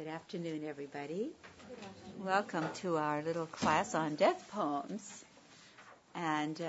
Good afternoon, everybody. Welcome to our little class on death poems. And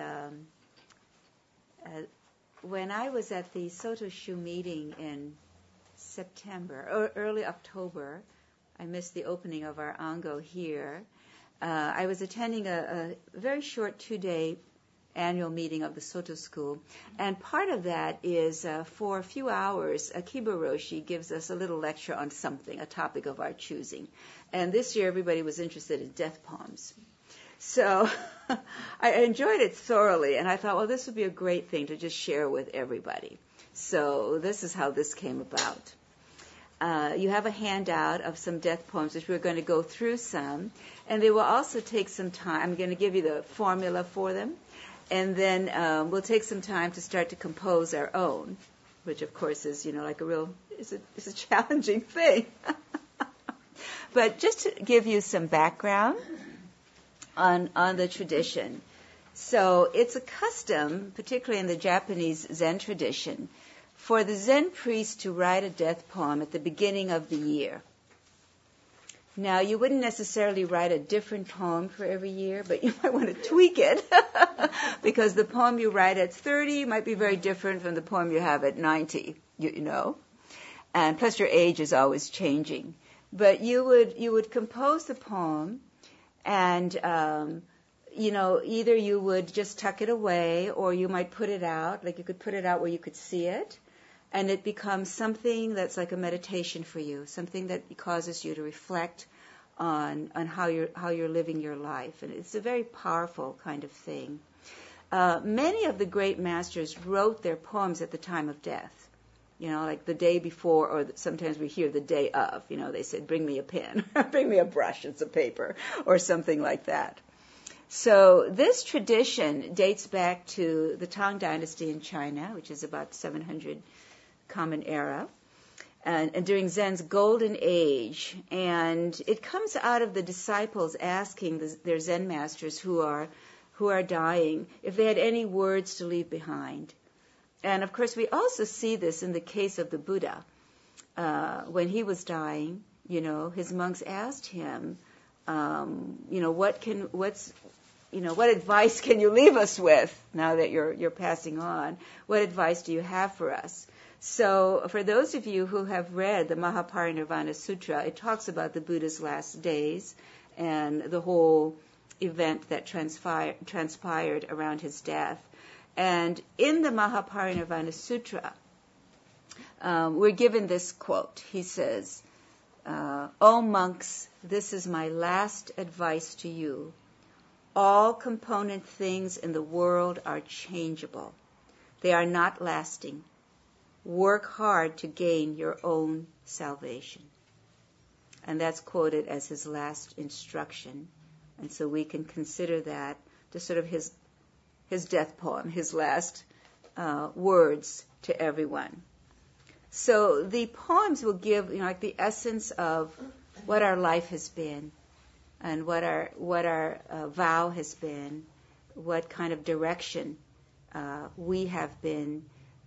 when I was at the Soto Shu meeting in September, or early October, I missed the opening of our Ango here. I was attending a very short 2-day annual meeting of the Soto School, and part of that is for a few hours, Akiba Roshi gives us a little lecture on something, a topic of our choosing. And this year everybody was interested in death poems. So I enjoyed it thoroughly, and I thought, well, this would be a great thing to just share with everybody. So this is how this came about. You have a handout of some death poems, which we're going to go through some, and they will also take some time. I'm going to give you the formula for them. And then we'll take some time to start to compose our own, which of course is, like it's a challenging thing. But just to give you some background on the tradition. So it's a custom, particularly in the Japanese Zen tradition, for the Zen priest to write a death poem at the beginning of the year. Now, you wouldn't necessarily write a different poem for every year, but you might want to tweak it because the poem you write at 30 might be very different from the poem you have at 90, And plus your age is always changing. But you would compose the poem and, either you would just tuck it away or you might put it out, like you could put it out where you could see it. And it becomes something that's like a meditation for you, something that causes you to reflect on how you're living your life. And it's a very powerful kind of thing. Many of the great masters wrote their poems at the time of death, like the day before, or sometimes we hear the day of. They said, bring me a pen, bring me a brush and some paper, or something like that. So this tradition dates back to the Tang Dynasty in China, which is about 700 Common Era, and during Zen's golden age. And it comes out of the disciples asking their Zen masters who are dying if they had any words to leave behind. And of course, we also see this in the case of the Buddha. When he was dying, his monks asked him, what advice can you leave us with now that you're passing on? What advice do you have for us? So for those of you who have read the Mahaparinirvana Sutra, it talks about the Buddha's last days and the whole event that transpired around his death. And in the Mahaparinirvana Sutra, we're given this quote. He says, "O monks, this is my last advice to you. All component things in the world are changeable. They are not lasting. Work hard to gain your own salvation." And that's quoted as his last instruction. And so we can consider that just sort of his death poem, his last words to everyone. So the poems will give, like the essence of what our life has been and what our vow has been, what kind of direction we have been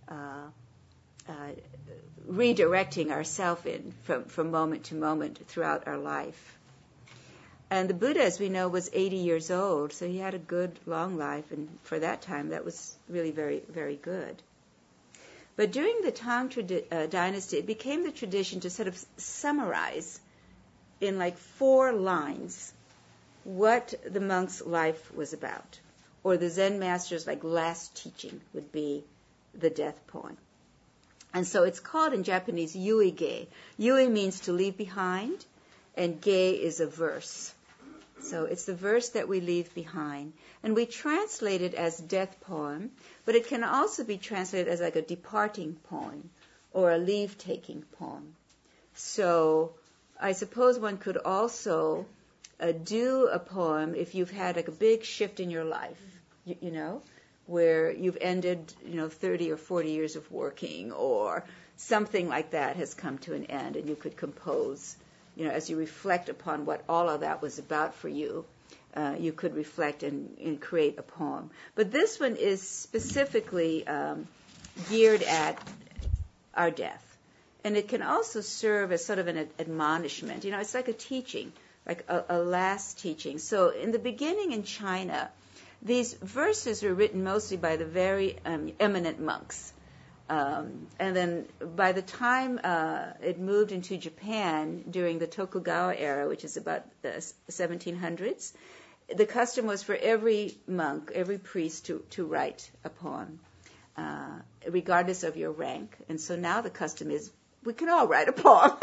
redirecting ourselves in from moment to moment throughout our life. And the Buddha, as we know, was 80 years old, so he had a good, long life, and for that time, that was really very, very good. But during the Tang Dynasty, it became the tradition to sort of summarize in like 4 lines what the monk's life was about, or the Zen master's last teaching would be the death poem. And so it's called in Japanese yuige. Yui means to leave behind, and ge is a verse. So it's the verse that we leave behind. And we translate it as death poem, but it can also be translated as like a departing poem or a leave-taking poem. So I suppose one could also do a poem if you've had like a big shift in your life, where you've ended, 30 or 40 years of working, or something like that has come to an end, and you could compose, as you reflect upon what all of that was about for you, you could reflect and create a poem. But this one is specifically geared at our death. And it can also serve as sort of an admonishment. It's like a teaching, like a last teaching. So in the beginning in China, these verses were written mostly by the very eminent monks. And then by the time it moved into Japan during the Tokugawa era, which is about the 1700s, the custom was for every monk, every priest to write a poem, regardless of your rank. And so now the custom is we can all write a poem.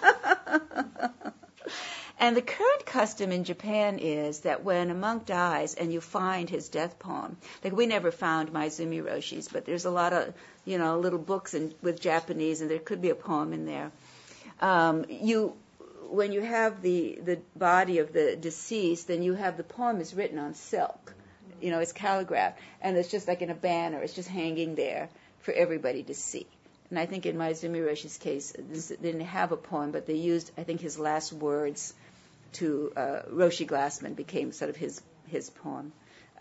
And the current custom in Japan is that when a monk dies and you find his death poem, like we never found Maezumi Roshi's, but there's a lot of, little books with Japanese, and there could be a poem in there. When you have the body of the deceased, then you have the poem is written on silk. It's calligraphed, and it's just like in a banner. It's just hanging there for everybody to see. And I think in Maezumi Roshi's case, they didn't have a poem, but they used, I think, his last words to Roshi Glassman became sort of his poem.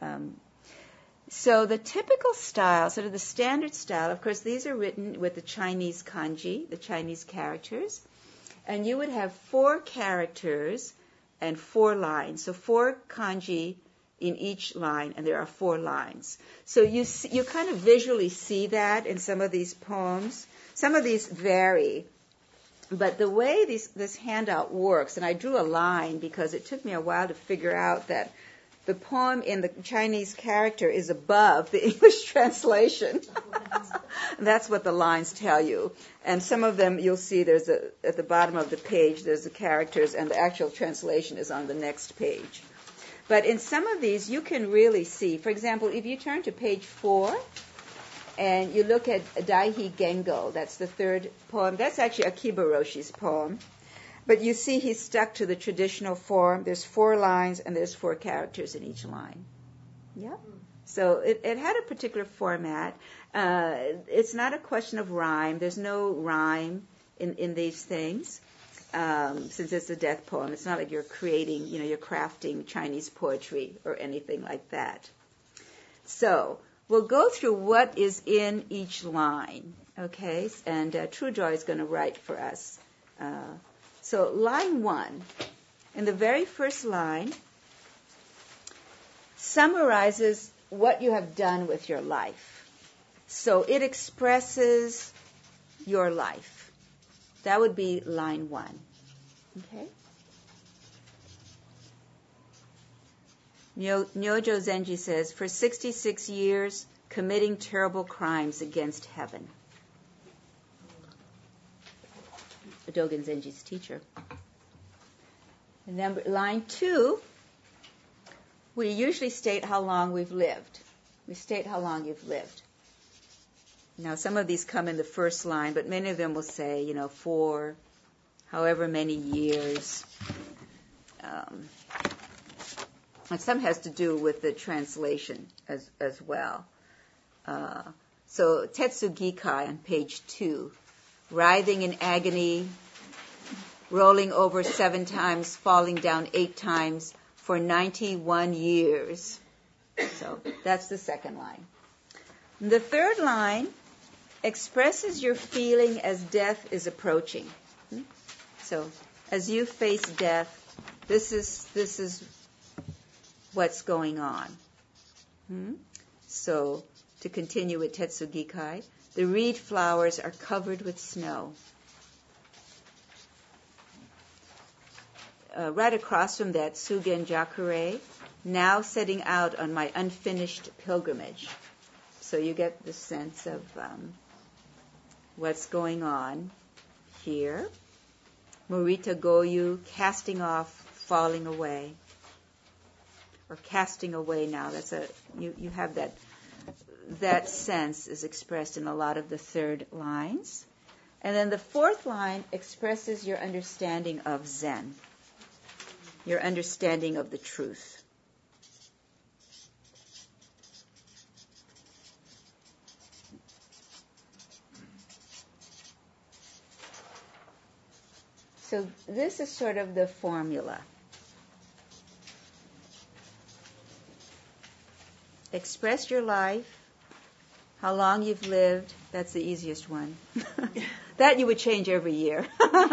So the typical style, sort of the standard style, of course, these are written with the Chinese kanji, the Chinese characters. And you would have 4 characters and 4 lines. So 4 kanji in each line, and there are 4 lines. So you kind of visually see that in some of these poems. Some of these vary, but the way this handout works, and I drew a line because it took me a while to figure out that the poem in the Chinese character is above the English translation. That's what the lines tell you. And some of them you'll see at the bottom of the page there's the characters, and the actual translation is on the next page. But in some of these, you can really see. For example, if you turn to page 4 and you look at Daihi Gengo, that's the 3rd poem. That's actually Akiba Roshi's poem. But you see he's stuck to the traditional form. There's 4 lines and there's 4 characters in each line. Yeah. So it had a particular format. It's not a question of rhyme. There's no rhyme in these things. Since it's a death poem, it's not like you're creating, you're crafting Chinese poetry or anything like that. So we'll go through what is in each line, okay? And True Joy is going to write for us. So line 1, in the very first line, summarizes what you have done with your life. So it expresses your life. That would be line 1. Okay? Nyojo Zenji says, for 66 years, committing terrible crimes against heaven. Dogen Zenji's teacher. And line 2, we usually state how long we've lived. We state how long you've lived. Now, some of these come in the first line, but many of them will say, for however many years. And some has to do with the translation as well. So Tetsugikai on page 2, writhing in agony, rolling over 7 times, falling down 8 times for 91 years. So that's the second line. The third line expresses your feeling as death is approaching. So as you face death, this is what's going on. So to continue with Tetsugikai, the reed flowers are covered with snow. Right across from that, Sugen Jakure, now setting out on my unfinished pilgrimage. So you get the sense of what's going on here. Morita Goyu, casting off, falling away. Or casting away now. That's you have that sense is expressed in a lot of the third lines. And then the fourth line expresses your understanding of Zen. Your understanding of the truth. So this is sort of the formula. Express your life, how long you've lived, that's the easiest one. That you would change every year.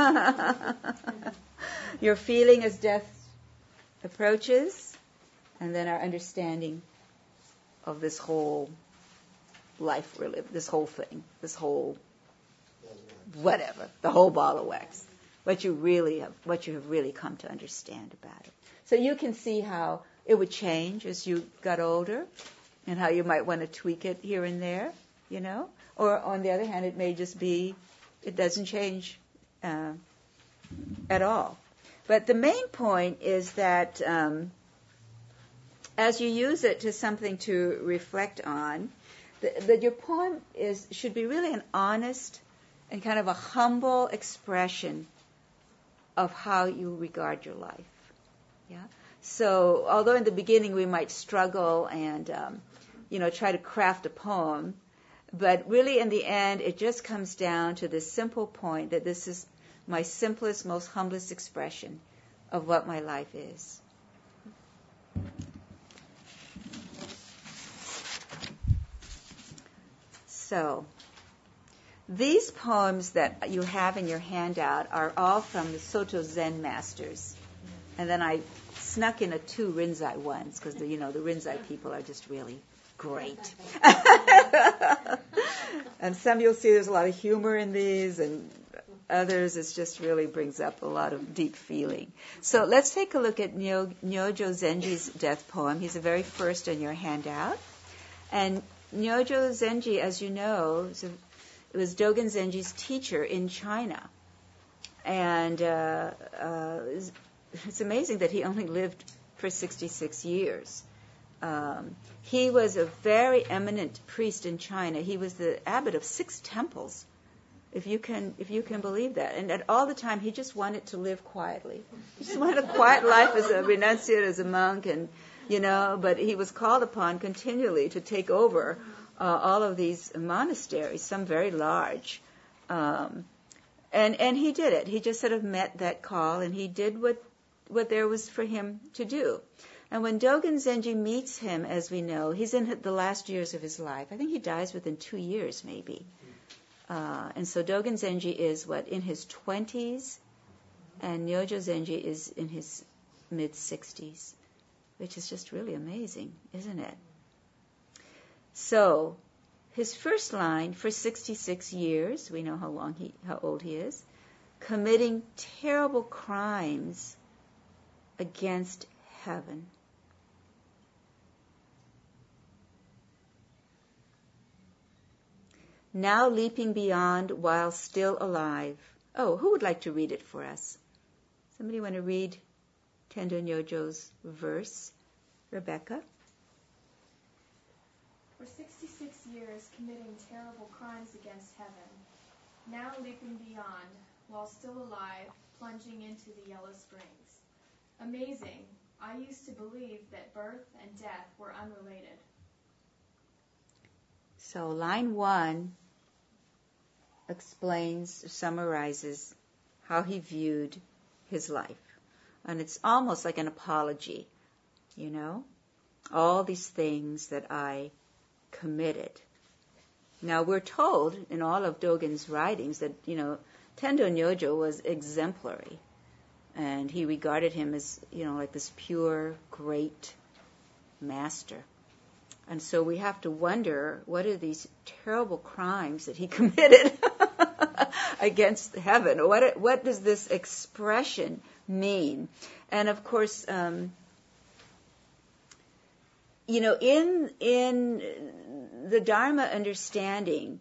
Your feeling as death approaches, and then our understanding of this whole life we're living, this whole thing, this whole whatever, the whole ball of wax. What you have really come to understand about it. So you can see how it would change as you got older, and how you might want to tweak it here and there, Or on the other hand, it may just be, it doesn't change at all. But the main point is that as you use it to something to reflect on, that your poem should be really an honest and kind of a humble expression of how you regard your life. Yeah. So although in the beginning we might struggle and try to craft a poem, but really in the end it just comes down to this simple point that this is my simplest, most humblest expression of what my life is. So, these poems that you have in your handout are all from the Soto Zen masters. And then I snuck in 2 Rinzai ones, because the Rinzai people are just really great. And some you'll see there's a lot of humor in these, and others it just really brings up a lot of deep feeling. So let's take a look at Nyojo Zenji's death poem. He's the very first in your handout. And Nyojo Zenji, as you know, it was Dogen Zenji's teacher in China. And it's amazing that he only lived for 66 years. He was a very eminent priest in China. He was the abbot of 6 temples, if you can believe that. And at all the time, he just wanted to live quietly. He just wanted a quiet life as a renunciate, as a monk, and but he was called upon continually to take over all of these monasteries, some very large. And he did it. He just sort of met that call, and he did what there was for him to do. And when Dogen Zenji meets him, as we know, he's in the last years of his life. I think he dies within 2 years, maybe. And so Dogen Zenji is, in his 20s, and Nyojo Zenji is in his mid-60s, which is just really amazing, isn't it? So, his first line, for 66 years, we know how old he is, committing terrible crimes against heaven. Now leaping beyond while still alive. Oh, who would like to read it for us? Somebody want to read Tendo Nyojo's verse? Rebecca? For 66 years committing terrible crimes against heaven, now leaping beyond while still alive, plunging into the yellow springs. Amazing, I used to believe that birth and death were unrelated. So line 1 summarizes how he viewed his life. And it's almost like an apology, all these things that I committed. Now we're told in all of Dogen's writings that, Tendo Nyojo was exemplary. And he regarded him as, like this pure, great master. And so we have to wonder, what are these terrible crimes that he committed against heaven? What does this expression mean? And of course, in the Dharma understanding,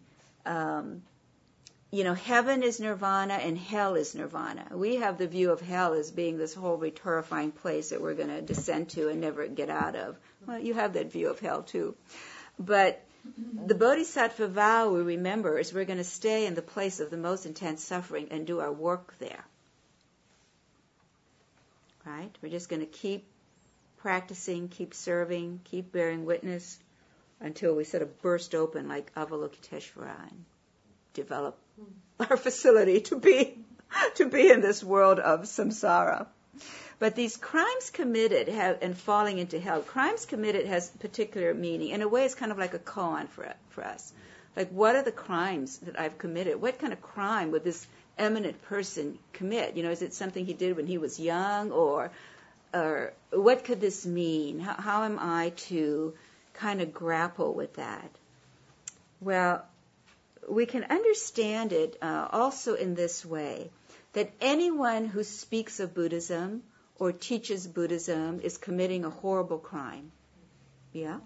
heaven is nirvana and hell is nirvana. We have the view of hell as being this horribly terrifying place that we're going to descend to and never get out of. Well, you have that view of hell too. But the Bodhisattva vow, we remember, is we're going to stay in the place of the most intense suffering and do our work there. Right? We're just going to keep practicing, keep serving, keep bearing witness until we sort of burst open like Avalokiteshvara and develop our facility to be in this world of samsara. But these crimes committed and falling into hell, crimes committed has particular meaning. In a way, it's kind of like a koan for us. Like, what are the crimes that I've committed? What kind of crime would this eminent person commit? Is it something he did when he was young, or what could this mean? How am I to kind of grapple with that? Well, we can understand it also in this way, that anyone who speaks of Buddhism or teaches Buddhism is committing a horrible crime. Yeah?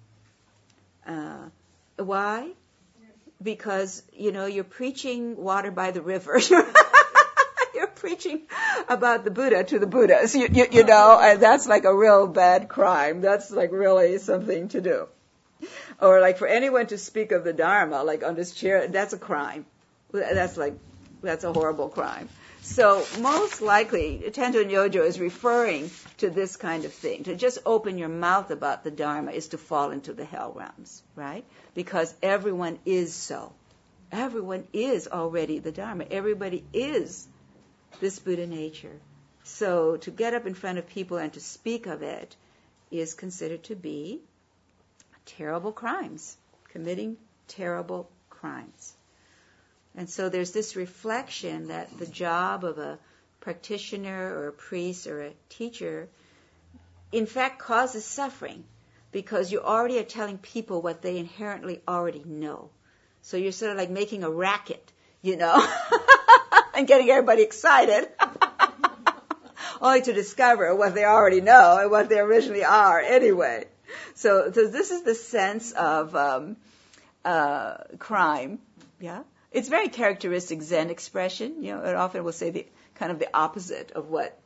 Why? Because, you're preaching water by the river. You're preaching about the Buddha to the Buddhas, and that's like a real bad crime. That's like really something to do. Or like for anyone to speak of the Dharma, like on this chair, that's a crime. That's a horrible crime. So most likely, Tento Nyojo is referring to this kind of thing. To just open your mouth about the Dharma is to fall into the hell realms, right? Because everyone is so. Everyone is already the Dharma. Everybody is this Buddha nature. So to get up in front of people and to speak of it is considered to be terrible crimes, committing terrible crimes. And so there's this reflection that the job of a practitioner or a priest or a teacher, in fact, causes suffering because you already are telling people what they inherently already know. So you're sort of like making a racket, and getting everybody excited, only to discover what they already know and what they originally are anyway. So this is the sense of crime, yeah? It's very characteristic Zen expression. It often will say the kind of the opposite of what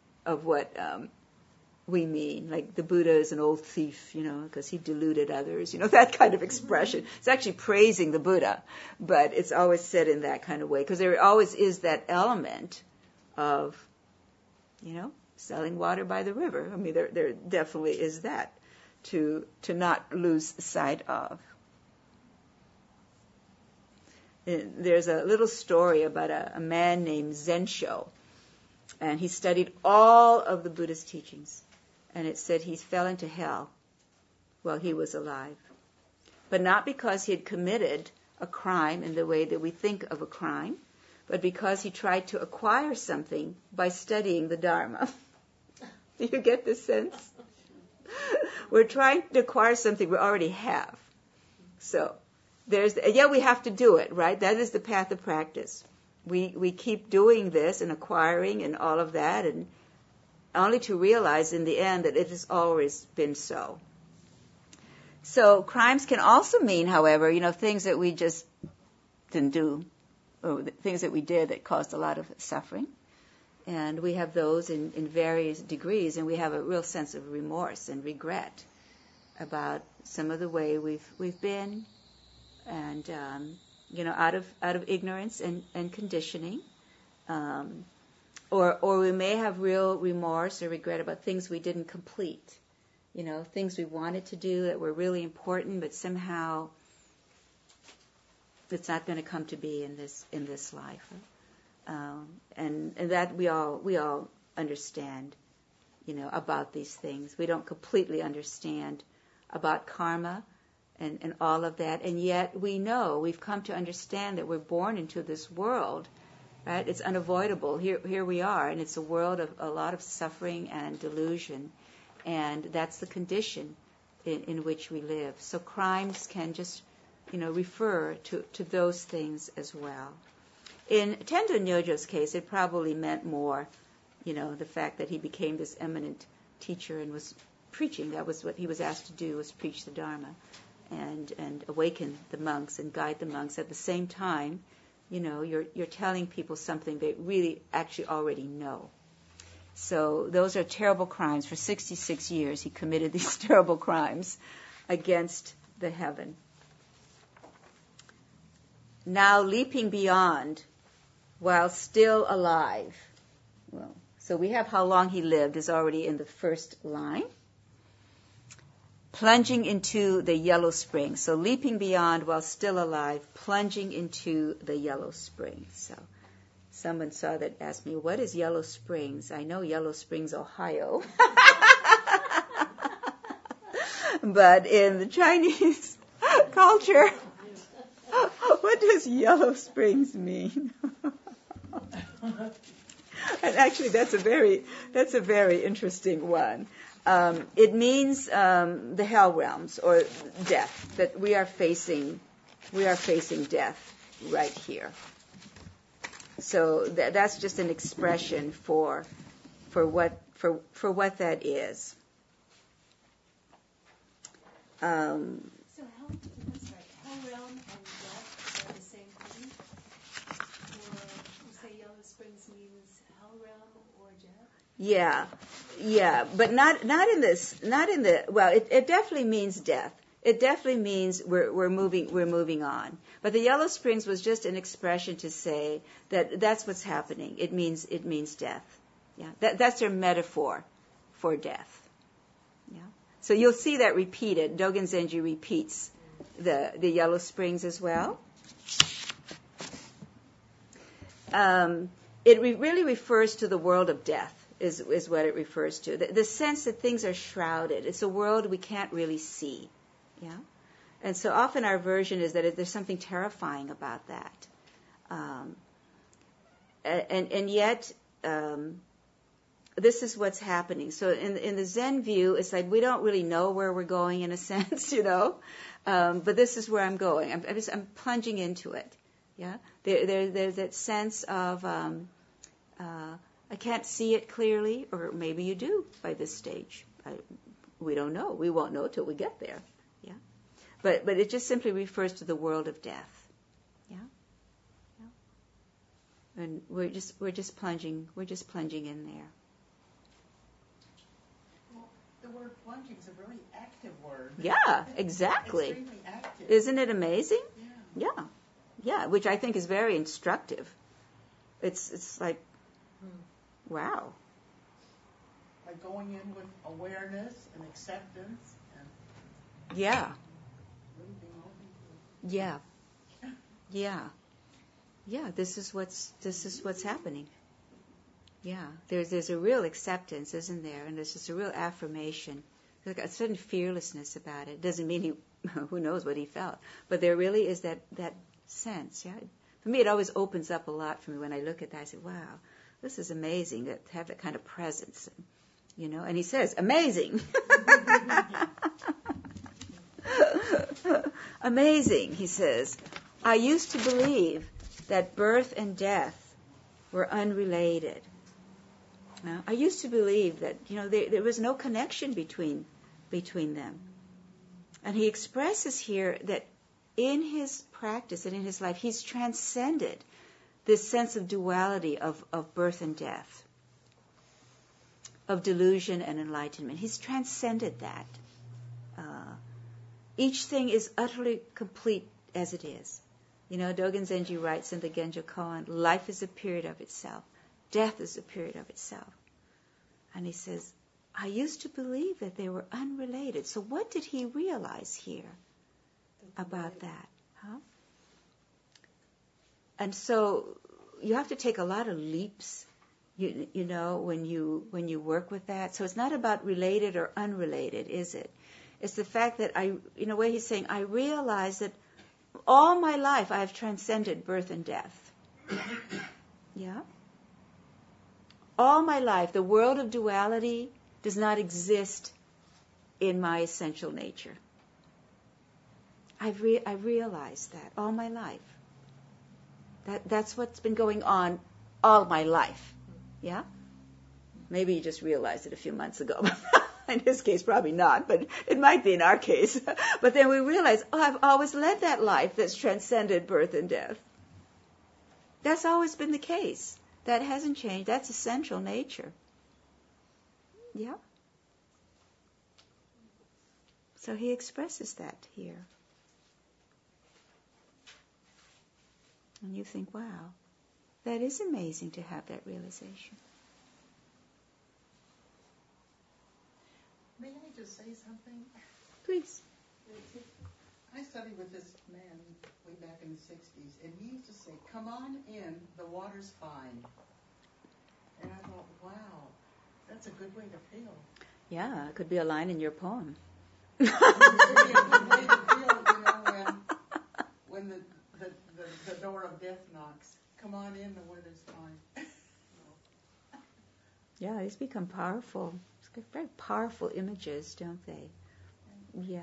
we mean. Like the Buddha is an old thief, because he deluded others. That kind of expression. It's actually praising the Buddha, but it's always said in that kind of way because there always is that element of, selling water by the river. I mean, there definitely is that to not lose sight of. There's a little story about a man named Zensho, and he studied all of the Buddha's teachings, and it said he fell into hell while he was alive. But not because he had committed a crime in the way that we think of a crime, but because he tried to acquire something by studying the Dharma. Do you get this sense? We're trying to acquire something we already have. So we have to do it, right? That is the path of practice. We keep doing this and acquiring and all of that, and only to realize in the end that it has always been so. So crimes can also mean, however, things that we just didn't do, or things that we did that caused a lot of suffering. And we have those in various degrees, and we have a real sense of remorse and regret about some of the way we've been, and out of ignorance and conditioning, or we may have real remorse or regret about things we didn't complete, things we wanted to do that were really important, but somehow it's not going to come to be in this life, and that we all understand, about these things. We don't completely understand about karma and all of that, and yet we know, we've come to understand that we're born into this world, right? It's unavoidable. Here we are, and it's a world of a lot of suffering and delusion, and that's the condition in which we live. So crimes can just, refer to those things as well. In Tento Nyojo's case, it probably meant more, the fact that he became this eminent teacher and was preaching. That was what he was asked to do, was preach the Dharma and awaken the monks and guide the monks. At the same time, you're telling people something they really actually already know. So those are terrible crimes. For 66 years, he committed these terrible crimes against the heaven. Now leaping beyond while still alive. Well, so we have how long he lived is already in the first line. Plunging into the yellow spring. So leaping beyond while still alive, plunging into the yellow spring. someone saw that asked me, what is Yellow Springs? I know Yellow Springs, Ohio. But in the Chinese culture, what does Yellow Springs mean? And actually, that's a very interesting one. It means the hell realms or death. That we are facing death right here. So that's just an expression for what that is. So hell realm and death are the same thing? Or you say Yellow Springs means hell realm or death? Yeah, but not in the well, it definitely means death. It definitely means we're moving on. But the Yellow Springs was just an expression to say that that's what's happening. It means death. Yeah, that's their metaphor for death. Yeah. So you'll see that repeated. Dogen Zenji repeats the Yellow Springs as well. It really refers to the world of death, is what it refers to. The sense that things are shrouded. It's a world we can't really see. Yeah? And so often our version is that there's something terrifying about that. And yet, this is what's happening. So in the Zen view, it's like we don't really know where we're going in a sense, but this is where I'm going. I'm plunging into it. Yeah, there's that sense of I can't see it clearly, or maybe you do by this stage. We don't know. We won't know till we get there. Yeah, but it just simply refers to the world of death. Yeah, yeah. And we're just plunging in there. The word plunging is a really active word. Yeah, exactly. Extremely active. Isn't it amazing? Yeah. Yeah, which I think is very instructive. It's like, wow. Like going in with awareness and acceptance and Yeah, really being open to it. yeah. This is what's happening. Yeah, there's a real acceptance, isn't there? And there's just a real affirmation. There's like a certain fearlessness about it. Doesn't mean who knows what he felt, but there really is that sense. Yeah, for me, it always opens up a lot for me when I look at that. I say, wow, this is amazing to have that kind of presence, And he says, amazing, amazing. He says, I used to believe that birth and death were unrelated. I used to believe that there was no connection between them, and he expresses here that in his practice and in his life, he's transcended this sense of duality of birth and death, of delusion and enlightenment. He's transcended that. Each thing is utterly complete as it is. Dogen Zenji writes in the Genjo Koan, life is a period of itself. Death is a period of itself. And he says, I used to believe that they were unrelated. So what did he realize here about that? Huh? And so you have to take a lot of leaps, when you work with that. So it's not about related or unrelated, is it? It's the fact that in a way he's saying, I realize that all my life I have transcended birth and death. Yeah? All my life, the world of duality does not exist in my essential nature. I've realized that all my life. That's what's been going on all my life. Yeah? Maybe you just realized it a few months ago. In his case, probably not, but it might be in our case. But then we realize, I've always led that life that's transcended birth and death. That's always been the case. That hasn't changed. That's essential nature. Yeah? So he expresses that here. And you think, wow, that is amazing to have that realization. May I just say something? Please. I studied with this man way back in the 60s, and he used to say, "Come on in, the water's fine." And I thought, wow, that's a good way to feel. Yeah, it could be a line in your poem. It would be a good way to feel, when the door of death knocks. Come on in, the weather's fine. Yeah, these become powerful. It's very powerful images, don't they? Yeah.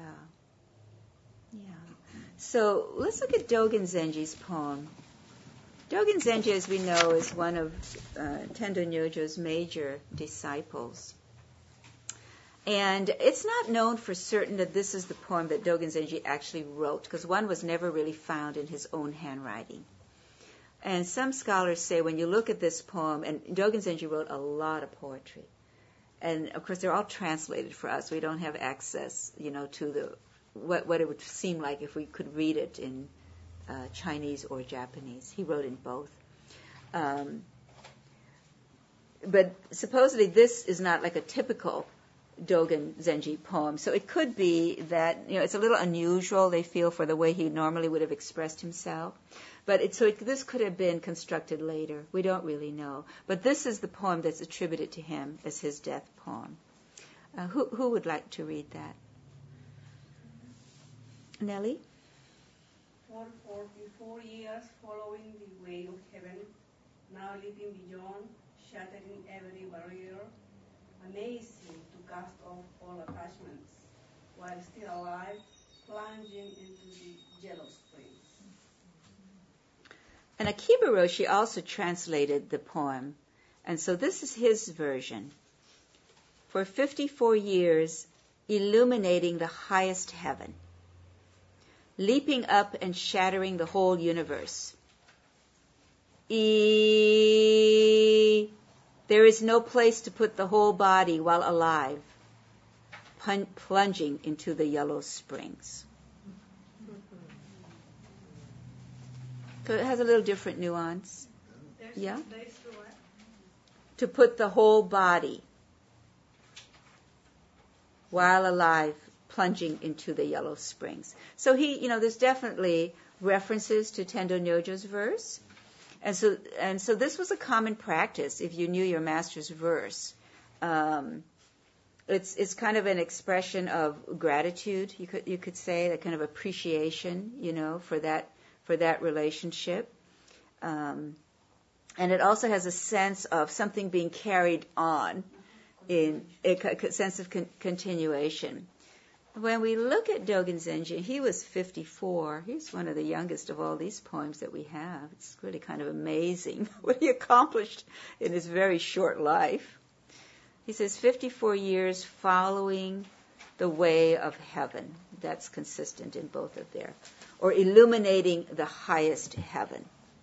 So let's look at Dogen Zenji's poem. Dogen Zenji, as we know, is one of Tendo Nyojo's major disciples. And it's not known for certain that this is the poem that Dogen Zenji actually wrote, because one was never really found in his own handwriting. And some scholars say when you look at this poem, and Dogen Zenji wrote a lot of poetry. And, of course, they're all translated for us. We don't have access, to what it would seem like if we could read it in Chinese or Japanese. He wrote in both. But supposedly this is not like a typical Dogen Zenji poem. So it could be that, it's a little unusual, they feel, for the way he normally would have expressed himself. But this could have been constructed later. We don't really know. But this is the poem that's attributed to him as his death poem. Who would like to read that? Nellie? For 44 years following the way of heaven, now leaping beyond, shattering every barrier, amazing to cast off all attachments, while still alive, plunging into the yellow springs. And Akiba Roshi also translated the poem. And so this is his version. For 54 years, illuminating the highest heaven, leaping up and shattering the whole universe. There is no place to put the whole body while alive, plunging into the yellow springs. So it has a little different nuance. Yeah? To put the whole body while alive, plunging into the yellow springs. So there's definitely references to Tendo Nyojo's verse. And so this was a common practice if you knew your master's verse. It's kind of an expression of gratitude, you could say, that kind of appreciation, for that relationship. And it also has a sense of something being carried on, in a sense of continuation. When we look at Dogen Zenji, he was 54. He's one of the youngest of all these poems that we have. It's really kind of amazing what he accomplished in his very short life. He says 54 years following the way of heaven. That's consistent in both of their, or illuminating the highest heaven.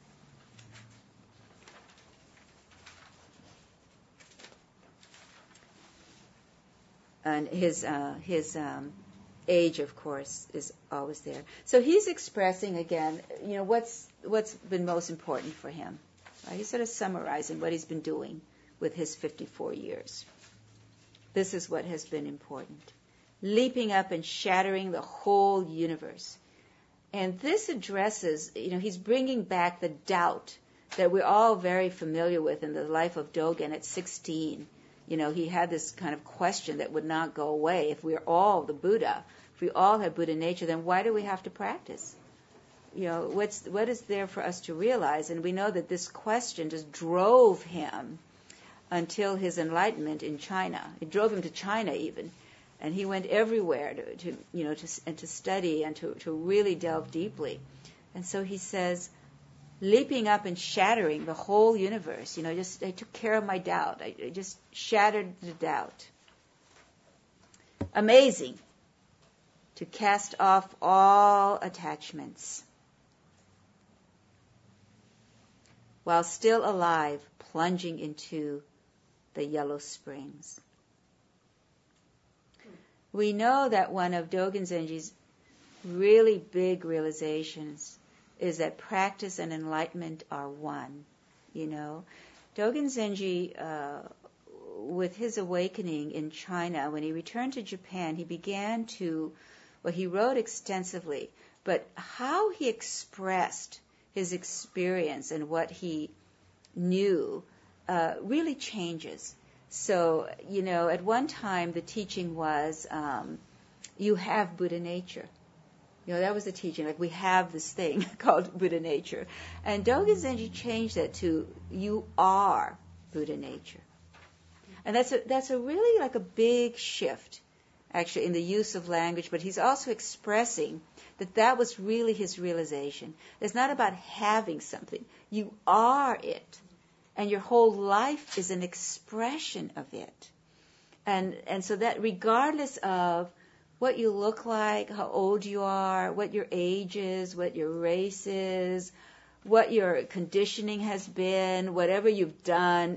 And his age, of course, is always there. So he's expressing again, what's been most important for him. Right? He's sort of summarizing what he's been doing with his 54 years. This is what has been important. Leaping up and shattering the whole universe. And this addresses, he's bringing back the doubt that we're all very familiar with in the life of Dogen at 16. He had this kind of question that would not go away. If we're all the Buddha, if we all have Buddha nature, then why do we have to practice? What is there for us to realize? And we know that this question just drove him until his enlightenment in China. It drove him to China even. And he went everywhere to study and to really delve deeply. And so he says, leaping up and shattering the whole universe. I took care of my doubt. I just shattered the doubt. Amazing to cast off all attachments while still alive, plunging into the yellow springs. We know that one of Dogen Zenji's really big realizations is that practice and enlightenment are one. Dogen Zenji, with his awakening in China, when he returned to Japan, he began to Well, he wrote extensively, but how he expressed his experience and what he knew really changes. So, at one time the teaching was, you have Buddha nature. That was the teaching, like we have this thing called Buddha nature. And Dogen Zenji changed that to, you are Buddha nature. And that's a really like a big shift, actually, in the use of language, but he's also expressing that was really his realization. It's not about having something. You are it. And your whole life is an expression of it. And so that regardless of what you look like, how old you are, what your age is, what your race is, what your conditioning has been, whatever you've done,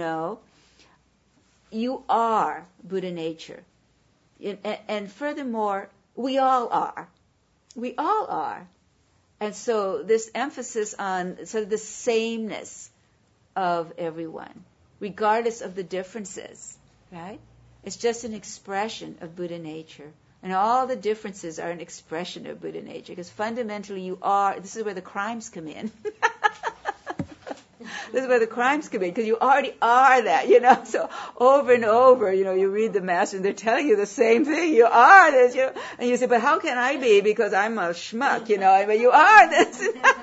you are Buddha nature. And furthermore, we all are. We all are. And so this emphasis on sort of the sameness of everyone, regardless of the differences, right? It's just an expression of Buddha nature. And all the differences are an expression of Buddha nature, because fundamentally you are, this is where the crimes come in. This is where the crimes come in, because you already are that, So over and over, you read the Master and they're telling you the same thing. You are this, And you say, but how can I be? Because I'm a schmuck, But you are this.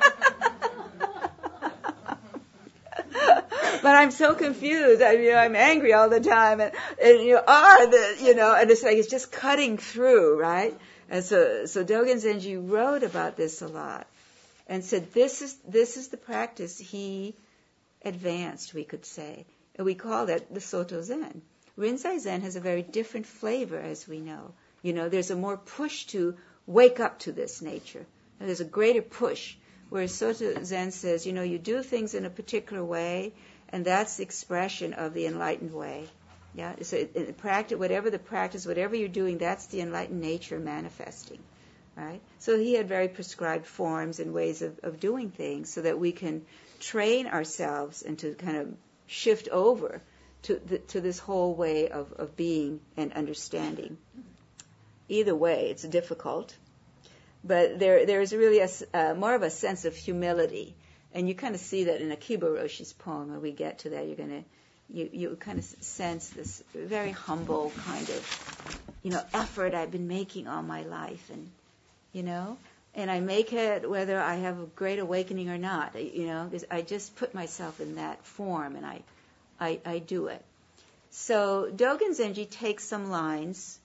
But I'm so confused. I'm angry all the time, and you are the, and it's like it's just cutting through, right? And so Dogen Zenji wrote about this a lot, and said this is the practice he advanced, we could say, and we call that the Soto Zen. Rinzai Zen has a very different flavor, as we know. There's a more push to wake up to this nature, and there's a greater push. Whereas Soto Zen says, you do things in a particular way, and that's the expression of the enlightened way. Yeah. So whatever the practice, whatever you're doing, that's the enlightened nature manifesting, right? So he had very prescribed forms and ways of doing things, so that we can train ourselves and to kind of shift over to this whole way of being and understanding. Either way, it's difficult. But there is really more of a sense of humility, and you kind of see that in Akiba Roshi's poem. When we get to that, you kind of sense this very humble kind of effort I've been making all my life, and I make it whether I have a great awakening or not, because I just put myself in that form and I do it. So Dogen Zenji takes some lines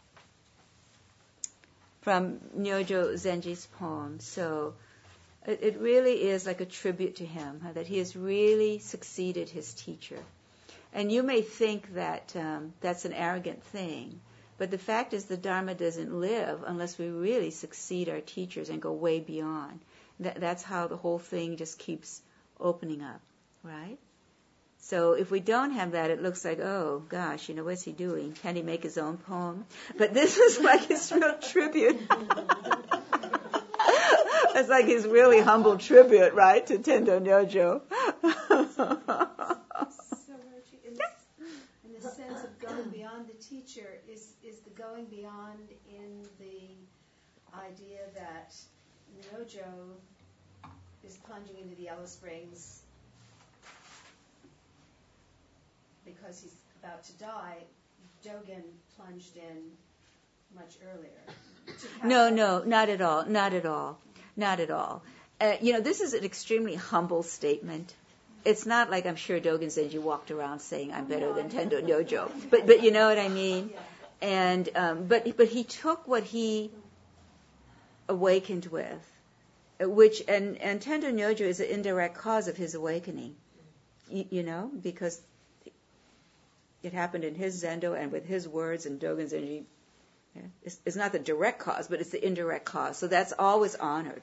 from Nyojo Zenji's poem. So it really is like a tribute to him, that he has really succeeded his teacher. And you may think that that's an arrogant thing, but the fact is the Dharma doesn't live unless we really succeed our teachers and go way beyond. That's how the whole thing just keeps opening up, right? So if we don't have that, it looks like, oh, gosh, what's he doing? Can he make his own poem? But this is like his real tribute. It's like his really humble tribute, right, to Tendo Nyojo. So, in the sense of going beyond the teacher, is the going beyond in the idea that Nyojo is plunging into the Yellow Springs because he's about to die. Dogen plunged in much earlier. No, not at all. Not at all. This is an extremely humble statement. It's not like I'm sure Dogen Zenji walked around saying I'm better than Tendo Nyojo. But you know what I mean? And but he took what he awakened with, which and Tendo Nyojo is an indirect cause of his awakening. Because it happened in his Zendo and with his words, and Dogen Zenji. It's not the direct cause, but it's the indirect cause. So that's always honored,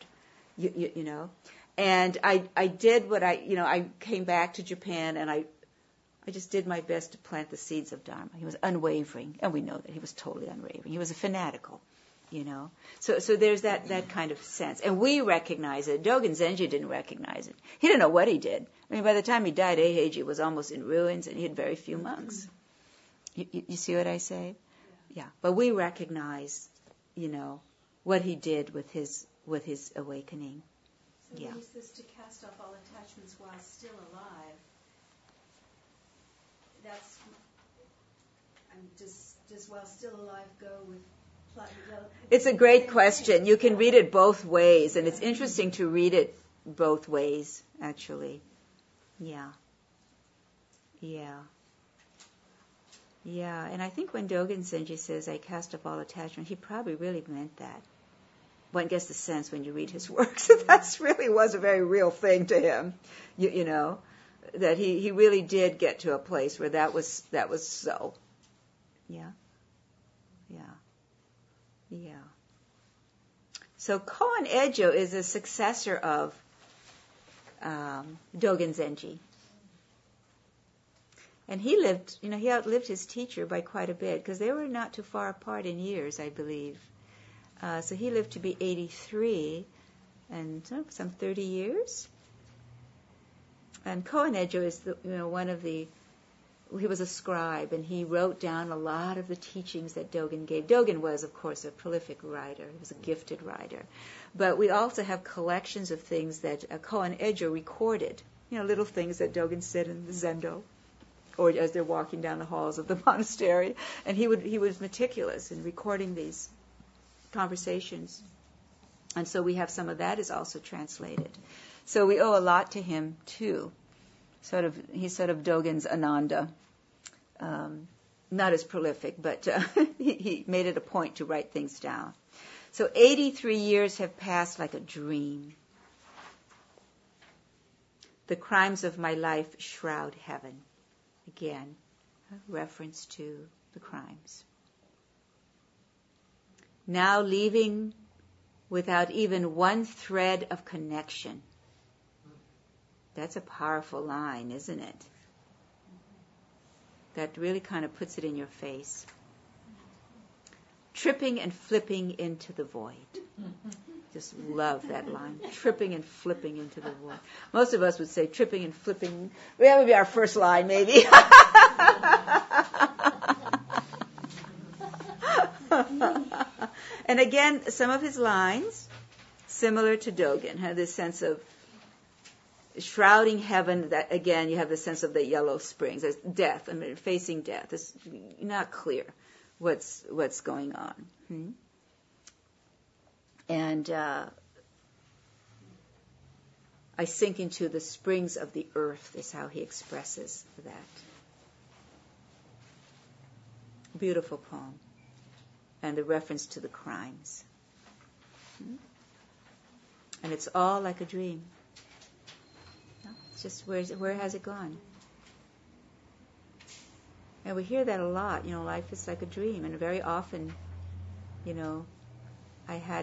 And I did what I came back to Japan, and I just did my best to plant the seeds of Dharma. He was unwavering, and we know that he was totally unwavering. He was a fanatical, So there's that kind of sense, and we recognize it. Dogen Zenji didn't recognize it. He didn't know what he did. I mean, by the time he died, Eiheiji was almost in ruins, and he had very few monks. You see what I say? Yeah, but we recognize what he did with his awakening. So Yeah. when he says to cast off all attachments while still alive, that's, does while still alive go with It's a great question. You can read it both ways, and it's interesting to read it both ways, actually. Yeah. And I think when Dogen Zenji says, I cast off all attachment, he probably really meant that. One gets the sense when you read his works that that really was a very real thing to him, you know, that he really did get to a place where that was so. Yeah. So Koan Ejo is a successor of Dogen Zenji. And he outlived his teacher by quite a bit, because they were not too far apart in years, I believe. So he lived to be 83, and some 30 years. And Koan Ejo is he was a scribe, and he wrote down a lot of the teachings that Dogen gave. Dogen was, of course, a prolific writer. He was a gifted writer. But we also have collections of things that Koan Ejo recorded, little things that Dogen said in the Zendo, or as they're walking down the halls of the monastery. And he was meticulous in recording these conversations. And so we have some of that is also translated. So we owe a lot to him, too. He's sort of Dogen's Ananda. Not as prolific, but he made it a point to write things down. So 83 years have passed like a dream. The crimes of my life shroud heaven. Again, a reference to the crimes. Now leaving without even one thread of connection. That's a powerful line, isn't it? That really kind of puts it in your face. Tripping and flipping into the void. Just love that line. Tripping and flipping into the void. Most of us would say tripping and flipping. That would be our first line, maybe. And again, some of his lines, similar to Dogen, have this sense of shrouding heaven. That again, you have the sense of the yellow springs. There's death. Facing death. It's not clear what's going on. And I sink into the springs of the earth is how he expresses that. Beautiful poem. And the reference to the crimes. And it's all like a dream. It's just where has it gone? And we hear that a lot. Life is like a dream. And very often, I had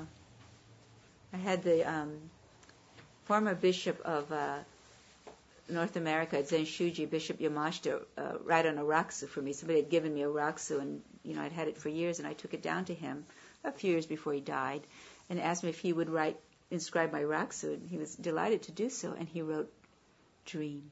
the former bishop of North America, Zen Shuji, Bishop Yamashita, write on a rakusu for me. Somebody had given me a rakusu, and I'd had it for years, and I took it down to him a few years before he died, and asked me if he would inscribe my rakusu, and he was delighted to do so, and he wrote "Dream."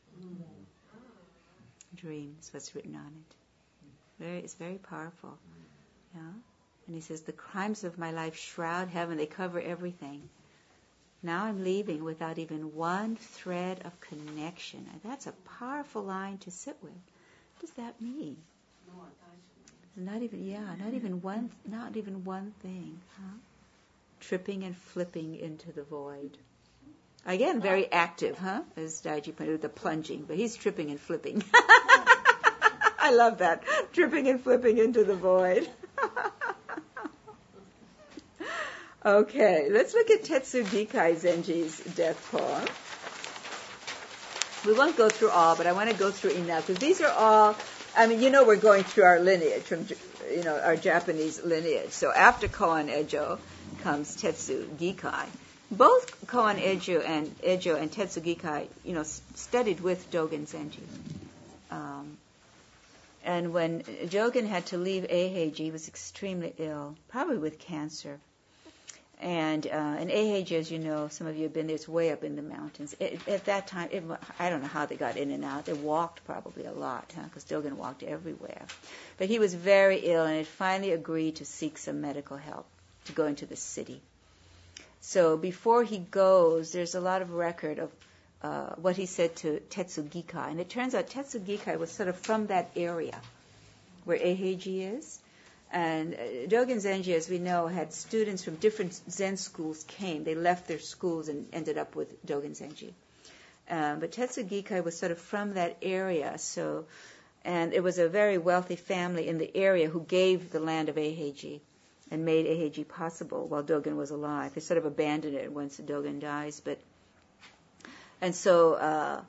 Dream is what's written on it. It's very powerful. Yeah. And he says, the crimes of my life shroud heaven. They cover everything. Now I'm leaving without even one thread of connection. And that's a powerful line to sit with. What does that mean? Not even one thing. Huh? Tripping and flipping into the void. Again, very active, huh? As Daiji pointed out, the plunging, but he's tripping and flipping. I love that. Tripping and flipping into the void. Okay, let's look at Tetsu Gikai Zenji's death poem. We won't go through all, but I want to go through enough, because these are all, we're going through our lineage, from, our Japanese lineage. So after Koan Ejo comes Tetsu Gikai. Both Koan Ejo and Tetsu Gikai, studied with Dogen Zenji. And when Dogen had to leave Eiheiji, he was extremely ill, probably with cancer. And Eiheiji, as you know, some of you have been there, it's way up in the mountains. At that time, I don't know how they got in and out. They walked probably a lot, because Dogen walked everywhere. But he was very ill and had finally agreed to seek some medical help to go into the city. So before he goes, there's a lot of record of what he said to Tetsu Gikai. And it turns out Tetsu Gikai was sort of from that area where Eiheiji is. And Dogen Zenji, as we know, had students from different Zen schools came. They left their schools and ended up with Dogen Zenji. But Tetsu Gikai was sort of from that area. And it was a very wealthy family in the area who gave the land of Eiheiji and made Eiheiji possible while Dogen was alive. They sort of abandoned it once Dogen dies. And so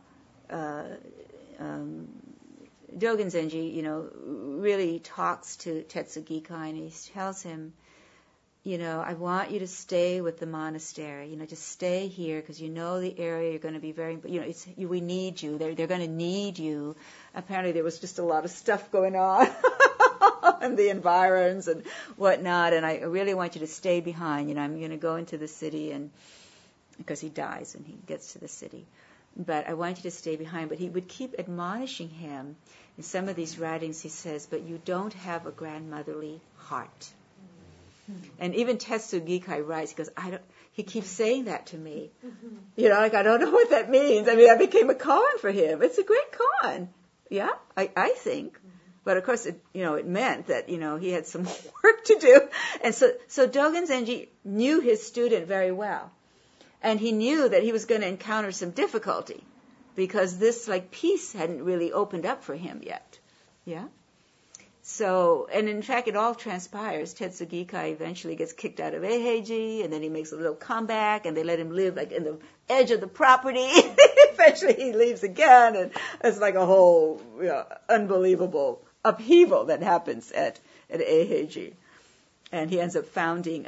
Dogen Zenji, really talks to Tetsu Gikai, and he tells him, I want you to stay with the monastery. Just stay here because the area. You're going to be very, we need you. They're going to need you. Apparently, there was just a lot of stuff going on in the environs and whatnot, and I really want you to stay behind. I'm going to go into the city, and because he dies when he gets to the city. But I want you to stay behind. But he would keep admonishing him. In some of these writings, he says, but you don't have a grandmotherly heart. And even Tetsu Gikai writes, he goes, he keeps saying that to me. I don't know what that means. I became a koan for him. It's a great koan. Yeah, I think. But of course, it meant that, he had some work to do. And so Dogen Zenji knew his student very well. And he knew that he was going to encounter some difficulty because this peace hadn't really opened up for him yet. Yeah? So, and in fact, it all transpires. Tetsu Gikai eventually gets kicked out of Eiheiji, and then he makes a little comeback, and they let him live in the edge of the property. Eventually he leaves again, and it's like a whole unbelievable upheaval that happens at Eiheiji. And he ends up founding,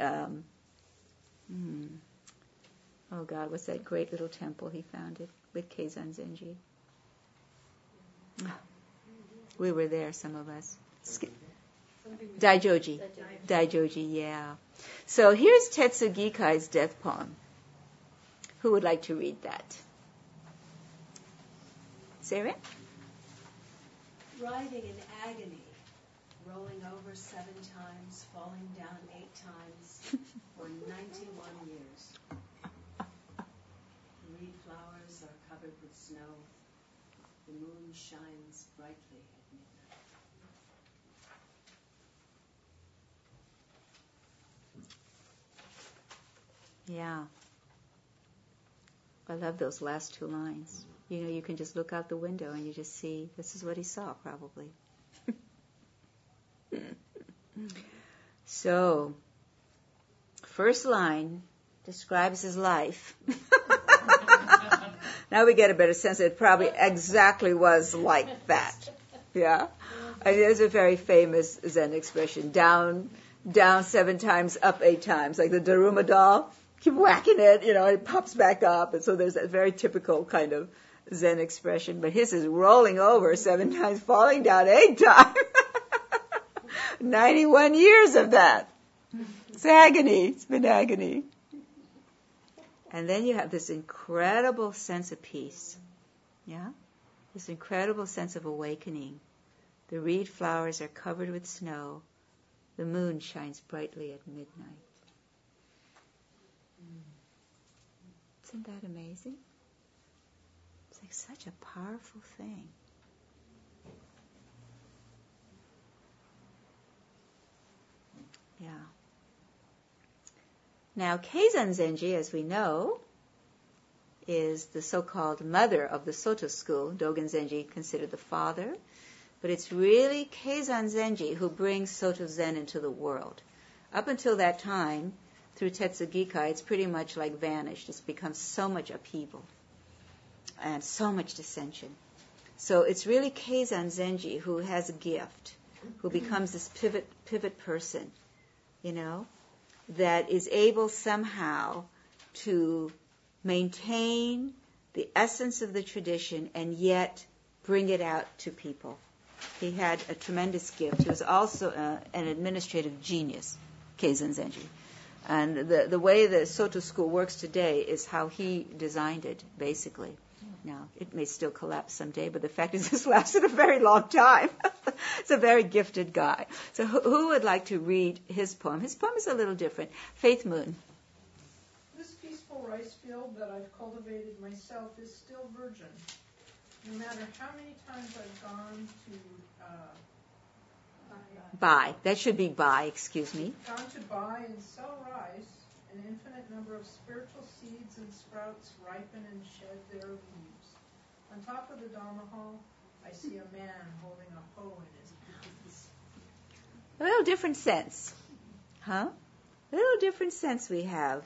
what's that great little temple he founded with Keizan Zenji? We were there, some of us. Daijoji, yeah. So here's Tetsu Gikai's death poem. Who would like to read that? Sarah? Writhing in agony, rolling over 7 times, falling down 8 times, for 91 years. The reed flowers are covered with snow. The moon shines brightly at midnight. Yeah. I love those last 2 lines. You can just look out the window and you just see this is what he saw, probably. So, first line describes his life. Now we get a better sense that it probably exactly was like that. Yeah? And there's a very famous Zen expression, down 7 times, up 8 times, like the Daruma doll. Keep whacking it, it pops back up. And so there's that very typical kind of Zen expression. But his is rolling over 7 times, falling down 8 times. 91 years of that. It's agony. It's been agony. And then you have this incredible sense of peace. Yeah? This incredible sense of awakening. The reed flowers are covered with snow. The moon shines brightly at midnight. Isn't that amazing? It's like such a powerful thing. Yeah. Now, Keizan Zenji, as we know, is the so-called mother of the Soto school. Dogen Zenji considered the father. But it's really Keizan Zenji who brings Soto Zen into the world. Up until that time, through Tetsu Gikai, it's pretty much vanished. It's become so much upheaval and so much dissension. So it's really Keizan Zenji who has a gift, who becomes this pivot person, that is able somehow to maintain the essence of the tradition and yet bring it out to people. He had a tremendous gift. He was also an administrative genius, Keizan Zenji. And the way the Soto school works today is how he designed it, basically. Now, it may still collapse someday, but the fact is this lasted a very long time. It's a very gifted guy. So who would like to read his poem? His poem is a little different. Faith Moon. This peaceful rice field that I've cultivated myself is still virgin. No matter how many times I've gone to Buy. That should be buy, excuse me. gone to buy and sell rice, an infinite number of spiritual seeds and sprouts ripen and shed their leaves. On top of the Dharma hall, I see a man holding a hoe in his hands. A little different sense. Huh? A little different sense we have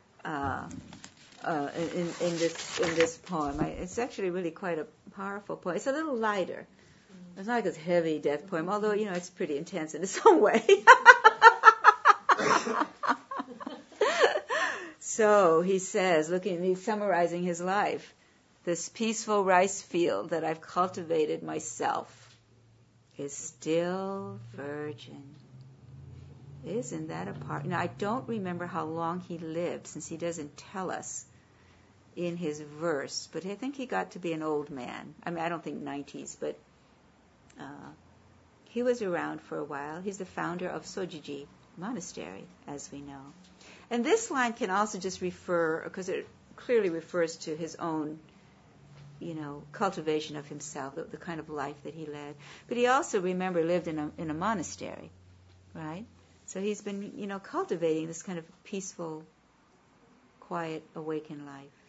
in this poem. It's actually really quite a powerful poem. It's a little lighter. It's not like a heavy death poem, although, it's pretty intense in its own way. So he says, he's summarizing his life. This peaceful rice field that I've cultivated myself is still virgin. Isn't that a part? Now, I don't remember how long he lived, since he doesn't tell us in his verse, but I think he got to be an old man. I mean, I don't think 90s, but he was around for a while. He's the founder of Sojiji Monastery, as we know. And this line can also just refer, because it clearly refers to his own, cultivation of himself, the kind of life that he led. But he also, remember, lived in a monastery, right? So he's been, cultivating this kind of peaceful, quiet, awakened life.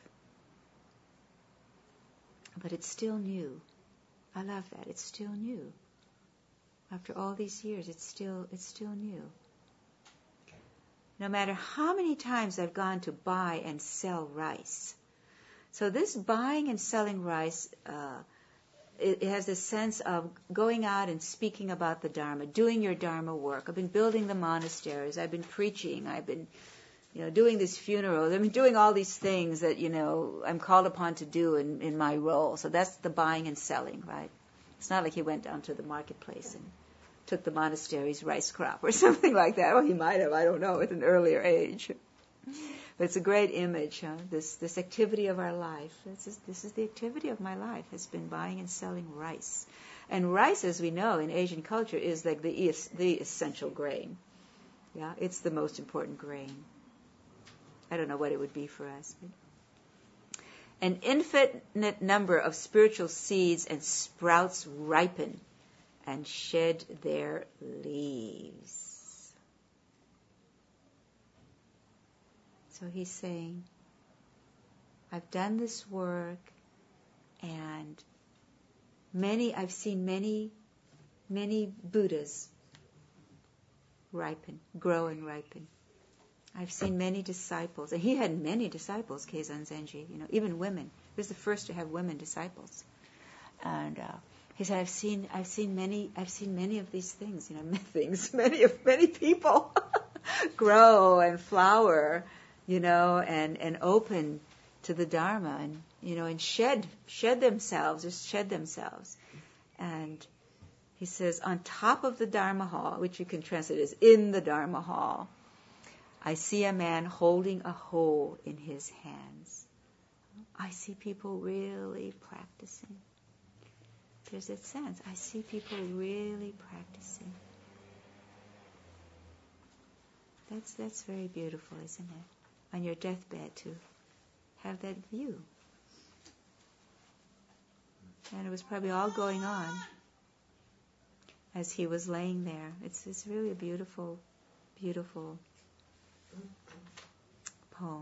But it's still new. I love that. It's still new. After all these years, it's still new. No matter how many times I've gone to buy and sell rice. So this buying and selling rice, it has this sense of going out and speaking about the Dharma, doing your Dharma work. I've been building the monasteries. I've been preaching. I've been, doing these funerals. I've been doing all these things that, I'm called upon to do in my role. So that's the buying and selling, right? It's not like he went down to the marketplace and took the monastery's rice crop or something like that. Well, he might have, I don't know, at an earlier age. But it's a great image, huh? This activity of our life. This is the activity of my life, has been buying and selling rice. And rice, as we know, in Asian culture, is like the essential grain. Yeah, it's the most important grain. I don't know what it would be for us. An infinite number of spiritual seeds and sprouts ripen and shed their leaves. So he's saying, I've done this work, and I've seen many Buddhas grow and ripen. I've seen many disciples, and he had many disciples, Keizan Zenji, even women. He was the first to have women disciples. And he said, I've seen many of these things, many people grow and flower, and open to the Dharma, and shed themselves. And he says, on top of the Dharma hall, which you can translate as in the Dharma hall, I see a man holding a hoe in his hands. I see people really practicing. There's that sense. I see people really practicing. That's very beautiful, isn't it? On your deathbed to have that view. And it was probably all going on as he was laying there. It's really a beautiful, beautiful poem.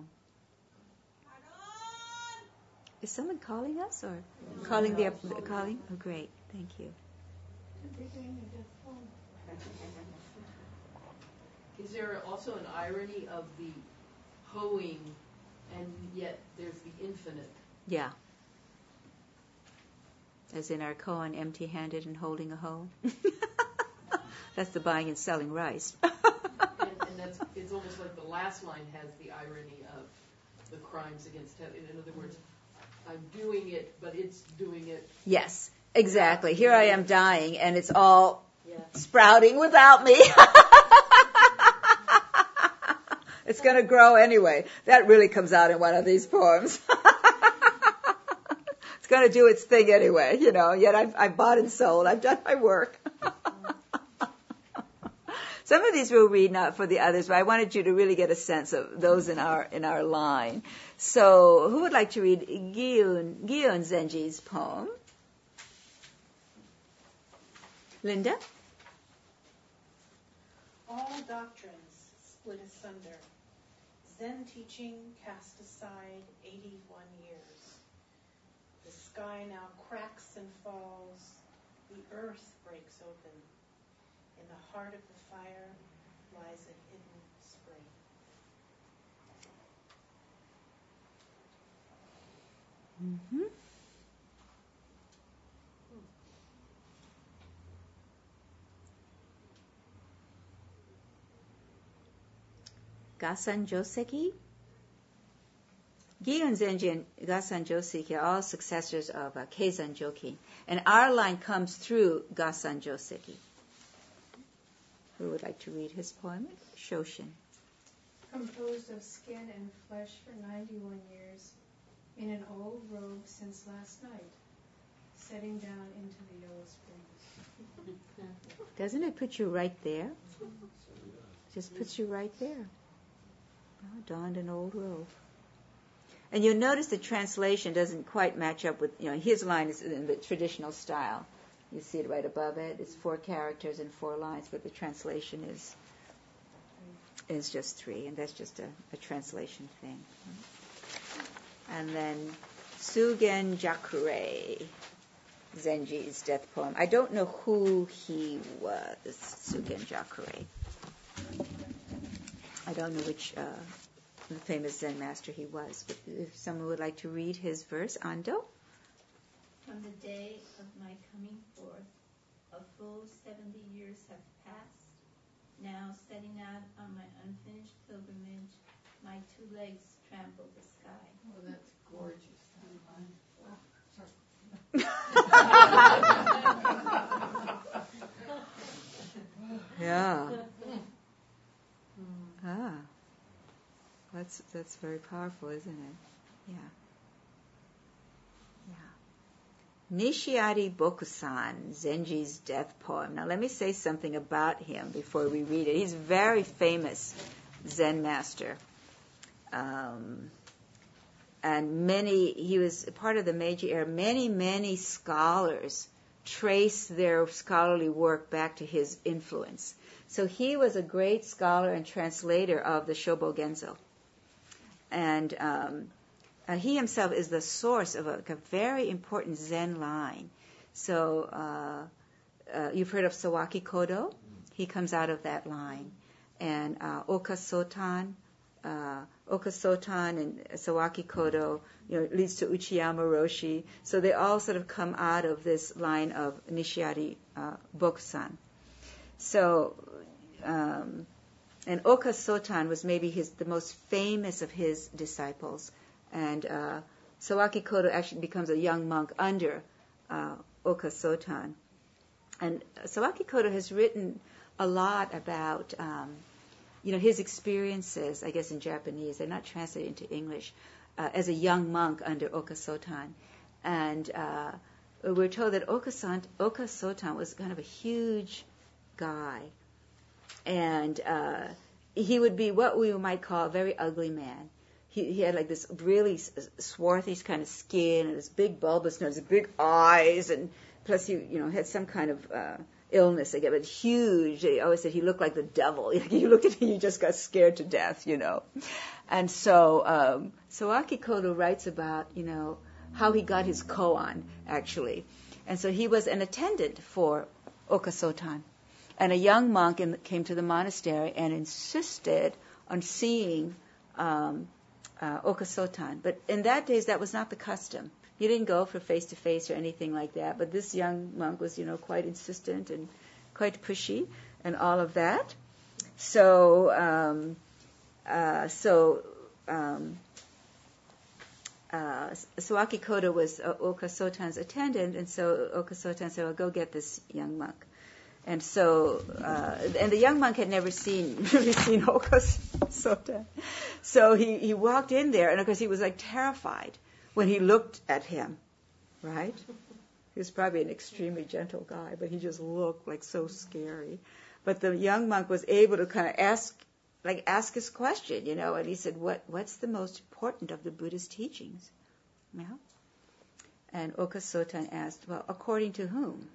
Is someone calling us or calling calling? Oh, great. Thank you. Is there also an irony of the hoeing, and yet there's the infinite? Yeah. As in our koan, empty-handed and holding a hoe. That's the buying and selling rice. and it's almost like the last line has the irony of the crimes against heaven. In other words, I'm doing it, but it's doing it. Yes, exactly. Here I am dying, and it's all sprouting without me. It's going to grow anyway. That really comes out in one of these poems. It's going to do its thing anyway, yet I've bought and sold. I've done my work. Some of these we'll read, not for the others, but I wanted you to really get a sense of those in our line. So who would like to read Gyun Zenji's poem? Linda? All doctrines split asunder. Zen teaching cast aside 81 years. The sky now cracks and falls. The earth breaks open. In the heart of the fire lies a hidden spring. Mm-hmm. Gasan Joseki? Gyun Zenji and Gasan Joseki are all successors of Keizan Joki. And our line comes through Gasan Joseki. Who would like to read his poem? Shoshin. Composed of skin and flesh for 91 years, in an old robe since last night, setting down into the yellow springs. Doesn't it put you right there? Just puts you right there. Oh, donned an old robe. And you'll notice the translation doesn't quite match up with, his line is in the traditional style. You see it right above it. It's 4 characters and 4 lines, but the translation is just 3, and that's just a translation thing. And then Sugen Jakure, Zenji's death poem. I don't know who he was, Sugen Jakure. I don't know which famous Zen master he was, but if someone would like to read his verse, Ando? From the day of my coming forth, a full 70 years have passed. Now, setting out on my unfinished pilgrimage, my 2 legs trample the sky. Oh, that's gorgeous. Yeah. That's very powerful, isn't it? Yeah. Nishiari Bokusan, Zenji's death poem. Now let me say something about him before we read it. He's a very famous Zen master. And he was part of the Meiji era. Many scholars trace their scholarly work back to his influence. So he was a great scholar and translator of the Shobo Genzo. And he himself is the source of a very important Zen line. So you've heard of Sawaki Kodo? He comes out of that line. And Oka Sotan and Sawaki Kodo, leads to Uchiyama Roshi. So they all sort of come out of this line of Nishiari Bokusan. So, and Oka Sotan was maybe the most famous of his disciples. And Sawaki Kodo actually becomes a young monk under Oka Sotan. And Sawaki Kodo has written a lot about, his experiences, I guess in Japanese. They're not translated into English, as a young monk under Oka Sotan. And we're told that Oka Sotan was kind of a huge guy. And he would be what we might call a very ugly man. He had like this really swarthy kind of skin and this big bulbous nose, big eyes, and plus he, had some kind of illness again, but huge. They always said he looked like the devil. You looked at him, you just got scared to death, And so Sawaki Kodo writes about, how he got his koan, actually. And so he was an attendant for Oka Sotan. And a young monk came to the monastery and insisted on seeing Oka Sotan. But in that days, that was not the custom. You didn't go for face-to-face or anything like that. But this young monk was, quite insistent and quite pushy and all of that. So, Sawaki Kodo was Oka Sotan's attendant, and so Oka Sotan said, well, go get this young monk. And so, and the young monk had never really seen Okasotan. So he walked in there, and of course he was like terrified when he looked at him, right? He was probably an extremely gentle guy, but he just looked like so scary. But the young monk was able to kind of ask his question, and he said, what's the most important of the Buddha's teachings? Yeah. And Okasotan asked, well, according to whom?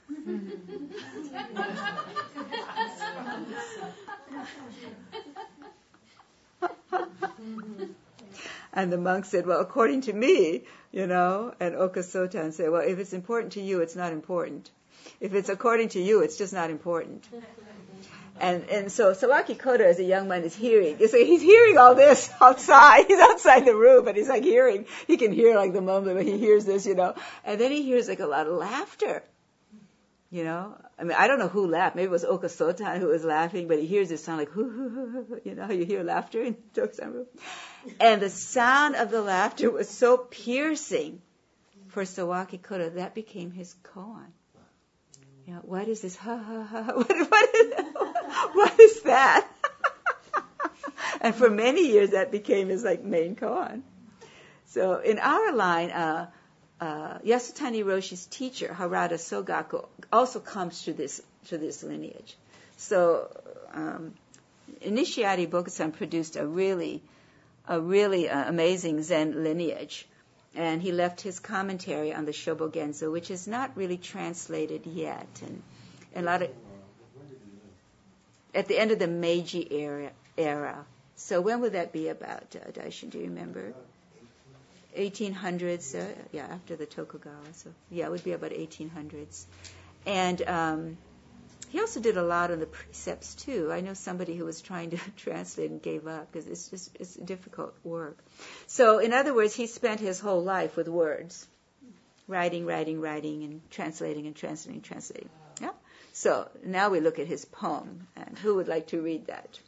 And the monk said, well, according to me, and Okasotan said, well, if it's important to you, it's not important. If it's according to you, it's just not important. And so Sawaki Koto, as a young man, is hearing. So he's hearing all this outside. He's outside the room, but he's like hearing. He can hear like the moment when he hears this, And then he hears like a lot of laughter. I mean, I don't know who laughed. Maybe it was Okasotan who was laughing, but he hears this sound like, hoo, hoo, hoo, hoo. You hear laughter in Tokusan room. And the sound of the laughter was so piercing for Sawaki Koto, that became his koan. What is this? Ha, ha, ha. What is that? And for many years, that became his main koan. So in our line, Yasutani Roshi's teacher, Harada Sogaku, also comes to this lineage. So Initiati Bokusan produced a really amazing Zen lineage. And he left his commentary on the Shobogenzo, which is not really translated yet. And a lot of, at the end of the Meiji era. So when would that be about, Daishin, do you remember? 1800s, after the Tokugawa. So, it would be about 1800s. And he also did a lot on the precepts, too. I know somebody who was trying to translate and gave up because it's difficult work. So, in other words, he spent his whole life with words, writing, and translating. Yeah? So, now we look at his poem. And who would like to read that?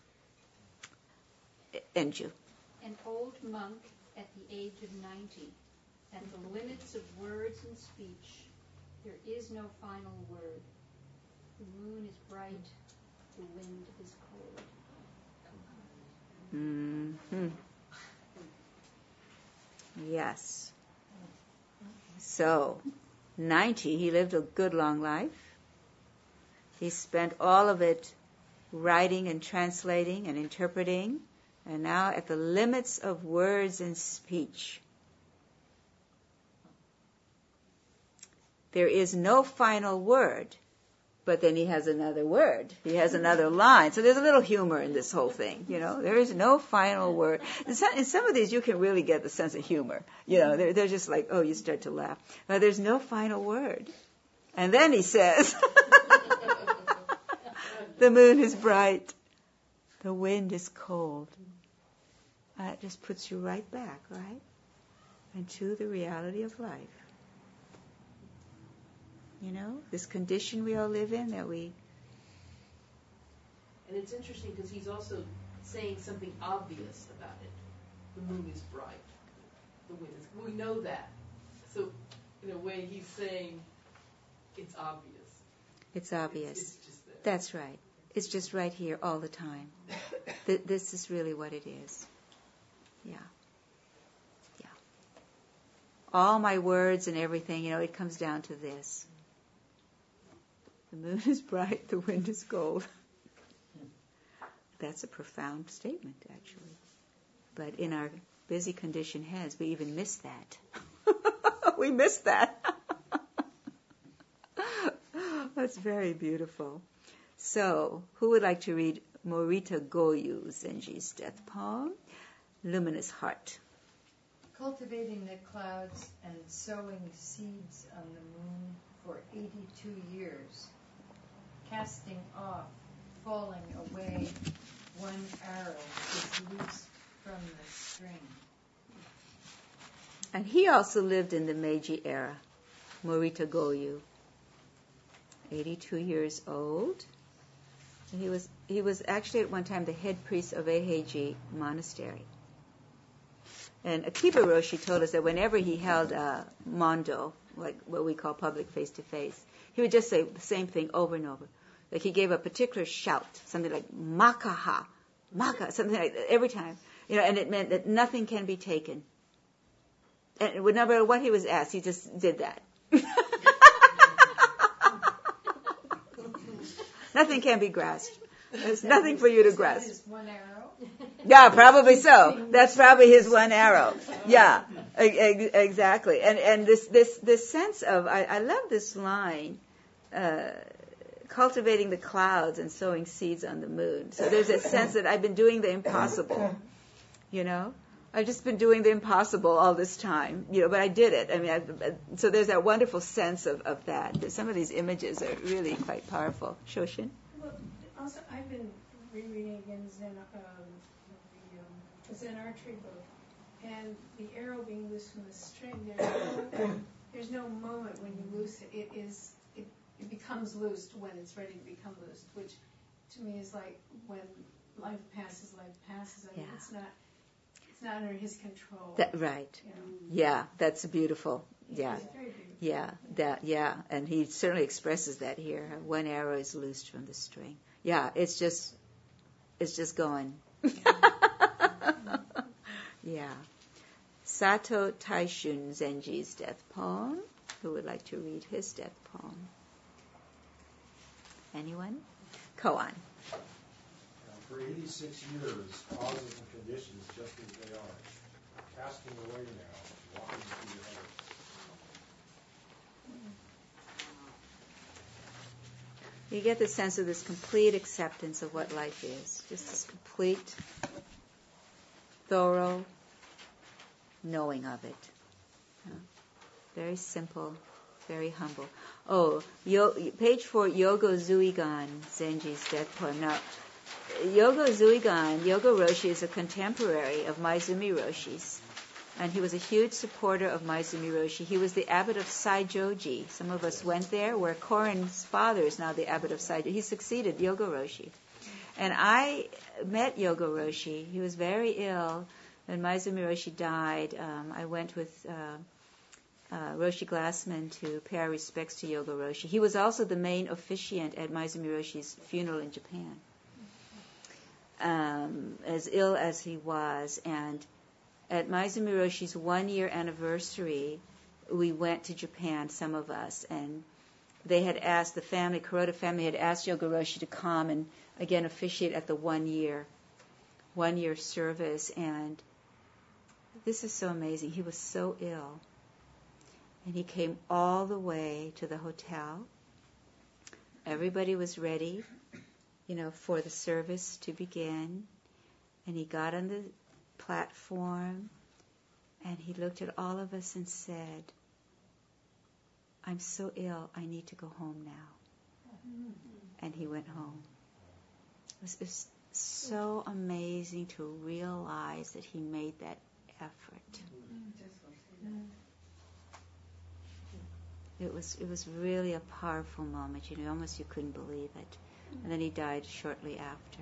Enju. An old monk at the age of 90, at the limits of words and speech, there is no final word. The moon is bright, the wind is cold. Mm-hmm. Yes. So, 90, he lived a good long life. He spent all of it writing and translating and interpreting, and now at the limits of words and speech. There is no final word. But then he has another word. He has another line. So there's a little humor in this whole thing. There is no final word. In some of these, you can really get the sense of humor. They're just like, oh, you start to laugh. But there's no final word. And then he says, the moon is bright. The wind is cold. It just puts you right back, right? Into the reality of life. This condition we all live in that we... And it's interesting because he's also saying something obvious about it. The moon is bright. The wind is... We know that. So, in a way, he's saying it's obvious. It's obvious. It's just there. That's right. It's just right here all the time. This is really what it is. Yeah. All my words and everything, it comes down to this. The moon is bright, the wind is cold. That's a profound statement, actually. But in our busy conditioned heads, we even miss that. We miss that. That's very beautiful. So, who would like to read Morita Goyu Zenji's death poem, Luminous Heart? Cultivating the clouds and sowing seeds on the moon for 82 years, casting off, falling away, one arrow is loose from the string. And he also lived in the Meiji era, Morita Goyu, 82 years old. And he was actually at one time the head priest of Eiheiji Monastery. And Akiba Roshi told us that whenever he held Mondo, like what we call public face-to-face, he would just say the same thing over and over. Like he gave a particular shout, something like makaha, maka, something like that, every time. And it meant that nothing can be taken. And no matter what he was asked, he just did that. Nothing can be grasped. There's nothing for you to grasp. His one arrow? Yeah, probably so. That's probably his one arrow. Yeah, exactly. And this sense of, I love this line, cultivating the clouds and sowing seeds on the moon. So there's a sense that I've been doing the impossible, I've just been doing the impossible all this time, but I did it. I mean, so there's that wonderful sense of that. Some of these images are really quite powerful. Shoshin? Well, also, I've been rereading again the Zen Archery book, and the arrow being loose from the string, there's no moment when you loose it. It becomes loosed when it's ready to become loosed, which to me is like when life passes. I mean, it's not under his control. Right. Yeah, that's beautiful. Yeah. It's very beautiful. Yeah. And he certainly expresses that here. One arrow is loosed from the string. Yeah, it's just going. Yeah. Sato Taishun Zenji's death poem. Who would like to read his death poem? Anyone? Koan. For 86 years, causes and conditions just as they are, casting away now, walking through the heavens. You get the sense of this complete acceptance of what life is. Just this complete, thorough knowing of it. Very simple, very humble. Oh, page 4, Yogo Zuigan, Zenji's death poem. Now, Yogo Zuigan, Yogo Roshi, is a contemporary of Maizumi Roshi's, and he was a huge supporter of Maizumi Roshi. He was the abbot of Saijoji. Some of us went there, where Korin's father is now the abbot of Saijoji. He succeeded Yogo Roshi. And I met Yogo Roshi. He was very ill. When Maizumi Roshi died, I went with Roshi Glassman to pay our respects to Yogo Roshi. He was also the main officiant at Maizumi Roshi's funeral in Japan. As ill as he was, and at Maizumi Roshi's 1-year anniversary, we went to Japan, some of us, and they had asked, the family, Kuroda family, had asked Yogo Roshi to come and again officiate at the 1-year service, and this is so amazing. He was so ill, and he came all the way to the hotel. Everybody was ready, for the service to begin, and he got on the platform, and he looked at all of us and said, "I'm so ill, I need to go home now." And he went home. It was so amazing to realize that he made that effort. It was really a powerful moment. Almost you couldn't believe it. And then he died shortly after.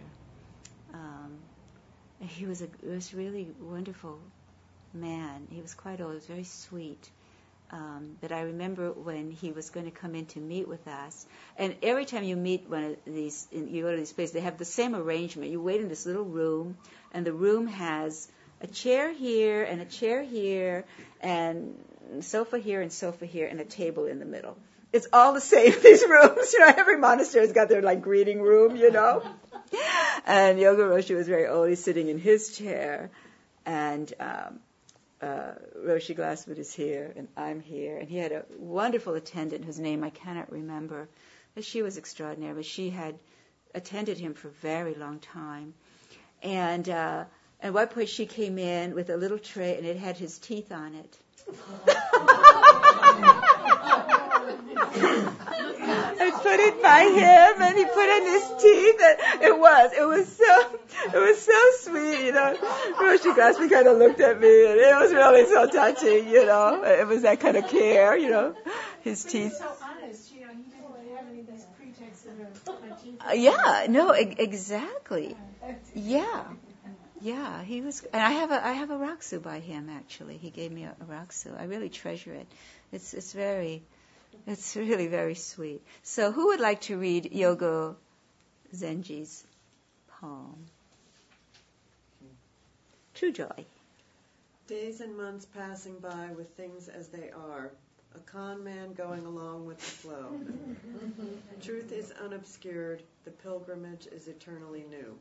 He was really wonderful man. He was quite old. He was very sweet. But I remember when he was going to come in to meet with us, and every time you meet one of these, you go to these places, they have the same arrangement. You wait in this little room, and the room has a chair here and a chair here, and a sofa here and sofa here, and a table in the middle. It's all the same, these rooms. Every monastery's got their greeting room, And Yoga Roshi was very old. He's sitting in his chair, and Roshi Glassman is here, and I'm here. And he had a wonderful attendant whose name I cannot remember. But she was extraordinary, but she had attended him for a very long time. And at one point she came in with a little tray, and it had his teeth on it. I put it by him, and he put in his teeth. And it was so sweet, Roshi Glassman kind of looked at me, and it was really so touching, It was that kind of care, His teeth. He's so honest, he didn't have any of these pretexts of teeth. Exactly. Yeah, he was, and I have a raksu by him actually. He gave me a raksu. I really treasure it. It's very It's really very sweet. So who would like to read Yogo Zenji's poem? True Joy. Days and months passing by with things as they are, a con man going along with the flow. Truth is unobscured, the pilgrimage is eternally new.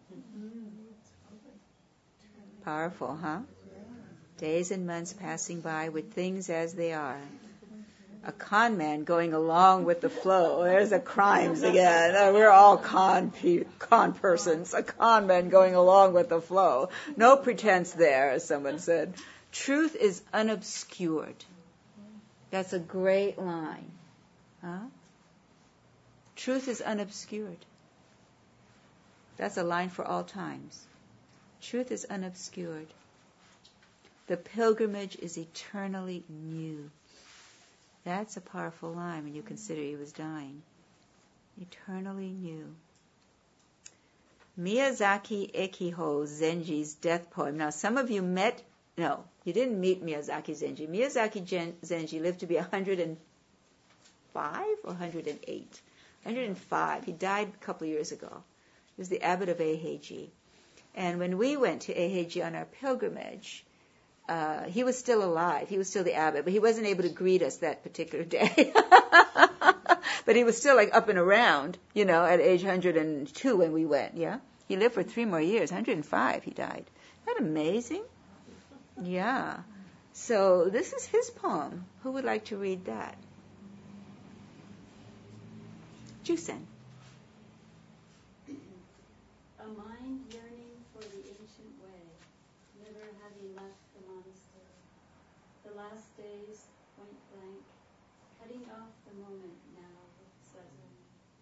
Powerful, huh? Days and months passing by with things as they are. A con man going along with the flow. There's the crimes again. We're all con persons. A con man going along with the flow. No pretense there, as someone said. Truth is unobscured. That's a great line. Huh? Truth is unobscured. That's a line for all times. Truth is unobscured. The pilgrimage is eternally new. That's a powerful line when you consider he was dying. Eternally new. Miyazaki Ekiho Zenji's death poem. Now, some of you you didn't meet Miyazaki Zenji. Miyazaki Zenji lived to be 105 or 108? 105. He died a couple of years ago. He was the abbot of Eiheiji. And when we went to Eiheiji on our pilgrimage, he was still alive. He was still the abbot, but he wasn't able to greet us that particular day. But he was still like up and around, at age 102 when we went, yeah? He lived for 3 more years. 105 he died. Isn't that amazing? Yeah. So this is his poem. Who would like to read that? Jusen. A mind yearning for the ancient way, never having left the monastery. The last days, point blank, cutting off the moment now with Zazen.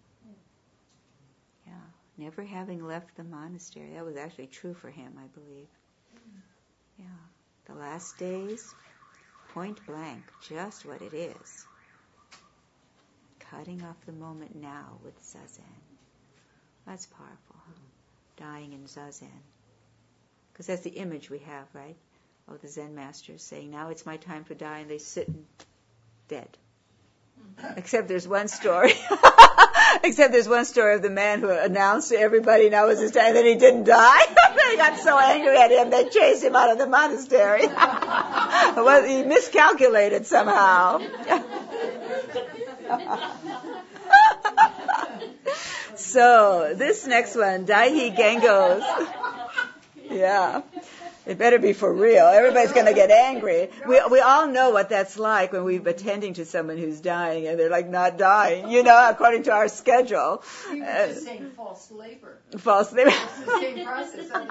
Yeah, never having left the monastery. That was actually true for him, I believe. Yeah, the last days, point blank, just what it is. Cutting off the moment now with Zazen. That's powerful, huh? Dying in Zazen. Because that's the image we have, right? Of the Zen masters saying, now it's my time to die, and they sit dead. Except there's one story. Except there's one story of the man who announced to everybody now was his time, and then he didn't die. They got so angry at him, they chased him out of the monastery. Well, he miscalculated somehow. So, this next one, Daihi Gengo's. Yeah. It better be for real. Everybody's going to get angry. We all know what that's like when we're attending to someone who's dying and they're like not dying, according to our schedule. You were just saying false labor. False labor. It's the same process on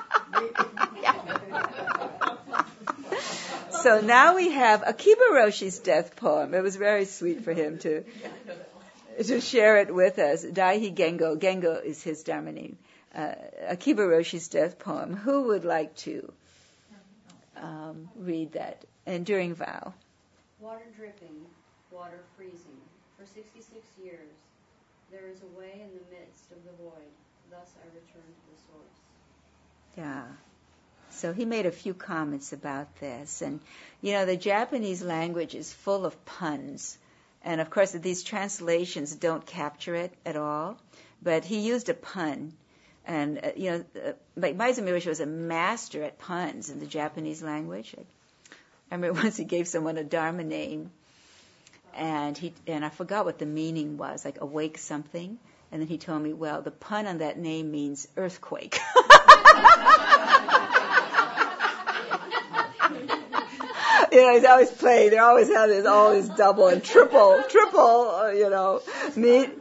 your end. So now we have Akiba Roshi's death poem. It was very sweet for him to share it with us. Daihi Gengo. Gengo is his Dharma name. Akiba Roshi's death poem. Who would like to read that? Enduring Vow. Water dripping, water freezing. For 66 years, there is a way in the midst of the void. Thus I return to the source. Yeah. So he made a few comments about this. And, the Japanese language is full of puns. And, of course, these translations don't capture it at all. But he used a pun. And, Maiza Miroshi was a master at puns in the Japanese language. I remember once he gave someone a Dharma name, and I forgot what the meaning was, like awake something. And then he told me, well, the pun on that name means earthquake. He's always playing. They always have this, all this double and triple, mean.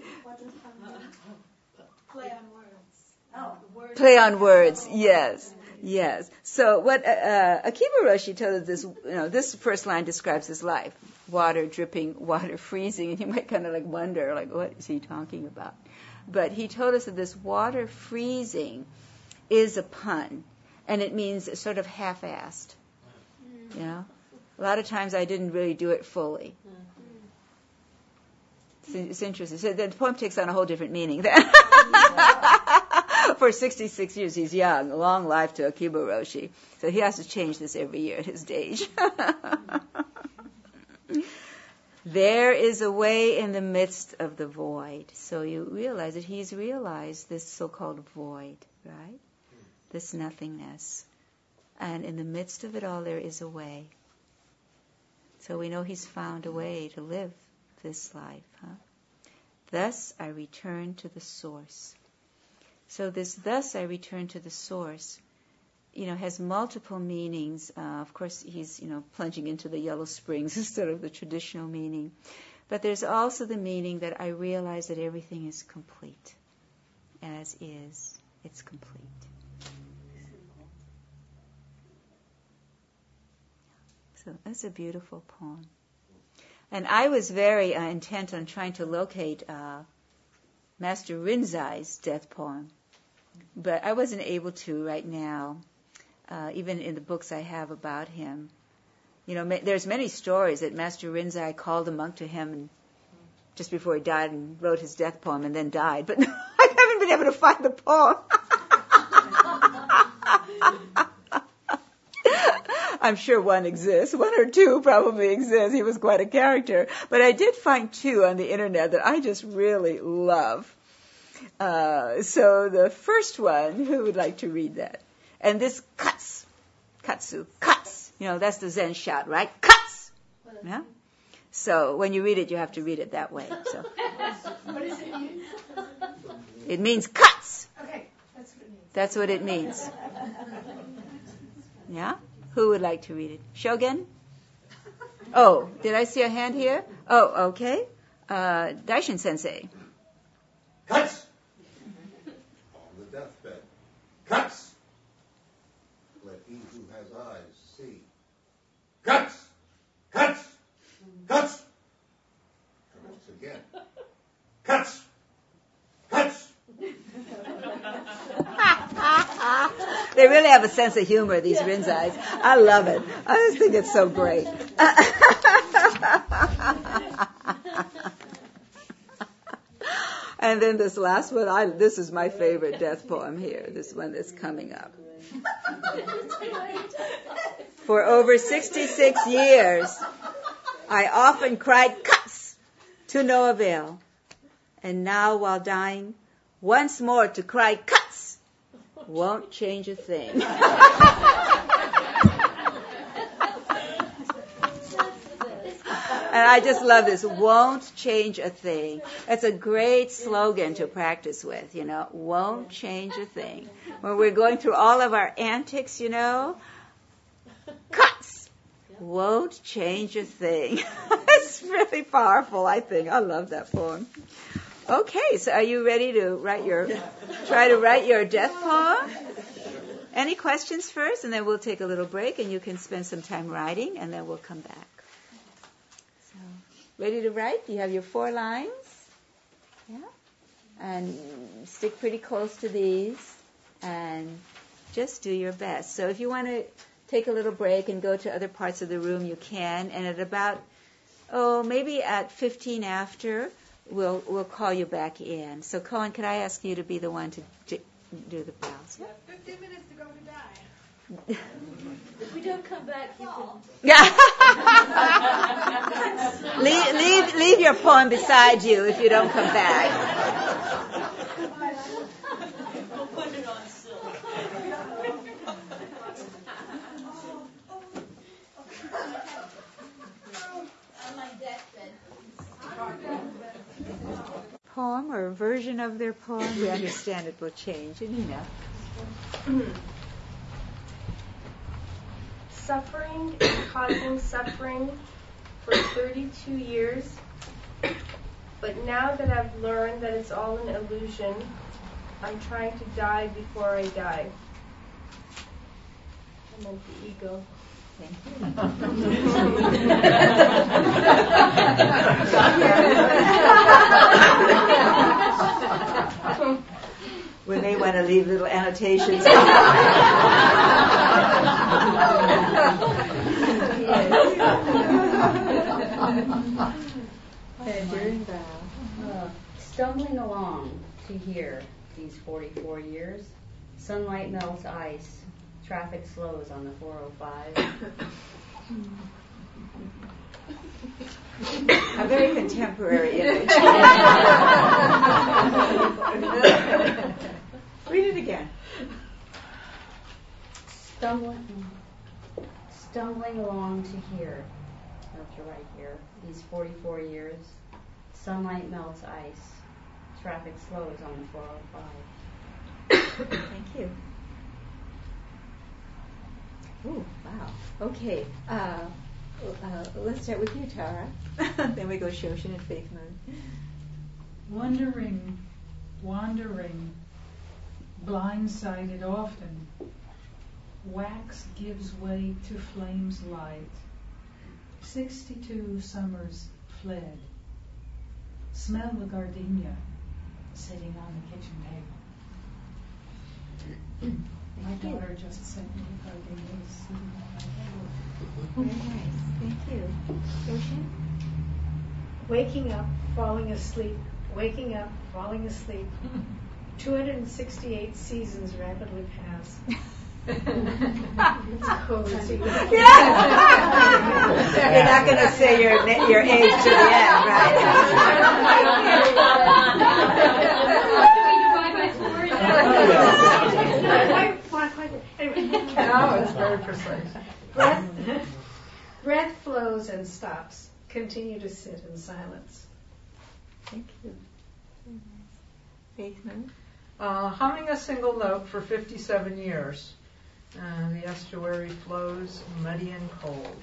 Play on words, yes. So what Akiba Roshi told us, this first line describes his life: water dripping, water freezing, and you might kind of wonder, what is he talking about? But he told us that this water freezing is a pun, and it means sort of half-assed. A lot of times I didn't really do it fully. It's interesting. So the poem takes on a whole different meaning then. For 66 years, he's young. Long life to Akiba Roshi. So he has to change this every year at his age. There is a way in the midst of the void. So you realize that he's realized this so-called void, right? This nothingness. And in the midst of it all, there is a way. So we know he's found a way to live this life. Thus I return to the source. So this thus I return to the source, has multiple meanings. Of course, he's, plunging into the Yellow Springs instead of the traditional meaning. But there's also the meaning that I realize that everything is complete. As is, it's complete. So that's a beautiful poem. And I was very intent on trying to locate Master Rinzai's death poem. But I wasn't able to right now, even in the books I have about him. There's many stories that Master Rinzai called a monk to him and just before he died and wrote his death poem and then died. But I haven't been able to find the poem. I'm sure one exists. One or two probably exist. He was quite a character. But I did find two on the internet that I just really love. So the first one, who would like to read that? And this katsu, that's the Zen shout, right? Cuts! Yeah? So when you read it, you have to read it that way. So What does it mean? it means cuts. Okay, that's what it means. That's what it means. Yeah? Who would like to read it? Shogun? Oh, did I see a hand here? Oh, okay. Daishin Sensei. Cuts! On the deathbed. Cuts! Let he who has eyes see. Cuts! Cuts! Cuts! And once again. Cuts! Cuts! They really have a sense of humor, these Rinzais. I love it. I just think it's so great. And then this last one, this is my favorite death poem here, this one that's coming up. For over 66 years, I often cried cuts to no avail. And now while dying, once more to cry cuts won't change a thing. And I just love this, won't change a thing. That's a great slogan to practice with, won't change a thing. When we're going through all of our antics, cuts won't change a thing. It's really powerful, I think. I love that poem. Okay, so are you ready to try to write your death poem? Any questions first, and then we'll take a little break, and you can spend some time writing, and then we'll come back. So, ready to write? You have your 4 lines? Yeah? And stick pretty close to these, and just do your best. So if you want to take a little break and go to other parts of the room, you can, and at about, maybe at 15 after, we'll call you back in. So, Cohen, could I ask you to be the one to do the bells? You have 15 minutes to go to die. If we don't come back, you can... leave your poem beside you if you don't come back. We'll put it on silk. On my deathbed. Poem or a version of their poem, we understand it will change, and Suffering and causing suffering for 32 years, but now that I've learned that it's all an illusion, I'm trying to die before I die. I meant the ego. Thank you. We may want to leave little annotations. Stumbling along to here these 44 years, sunlight melts ice, traffic slows on the 405. A very contemporary image. Read it again. Stumbling along to here, or to right here, these 44 years, sunlight melts ice, traffic slows on the 405. Thank you. Ooh, wow. Okay. Let's start with you, Tara. Then we go Shoshin and Faith Moon. Wandering, blindsided often. Wax gives way to flame's light. 62 summers fled. Smell the gardenia sitting on the kitchen table. My daughter just sent me the gardenias sitting on my table. Very nice. Thank you. Shoshin? Waking up, falling asleep, waking up, falling asleep. 268 seasons rapidly pass. It's cozy. Yeah. You're not going to say your age to the end, right? No, it's very precise. Breath flows and stops. Continue to sit in silence. Thank you. Faith Moon? Humming a single note for 57 years. The estuary flows muddy and cold.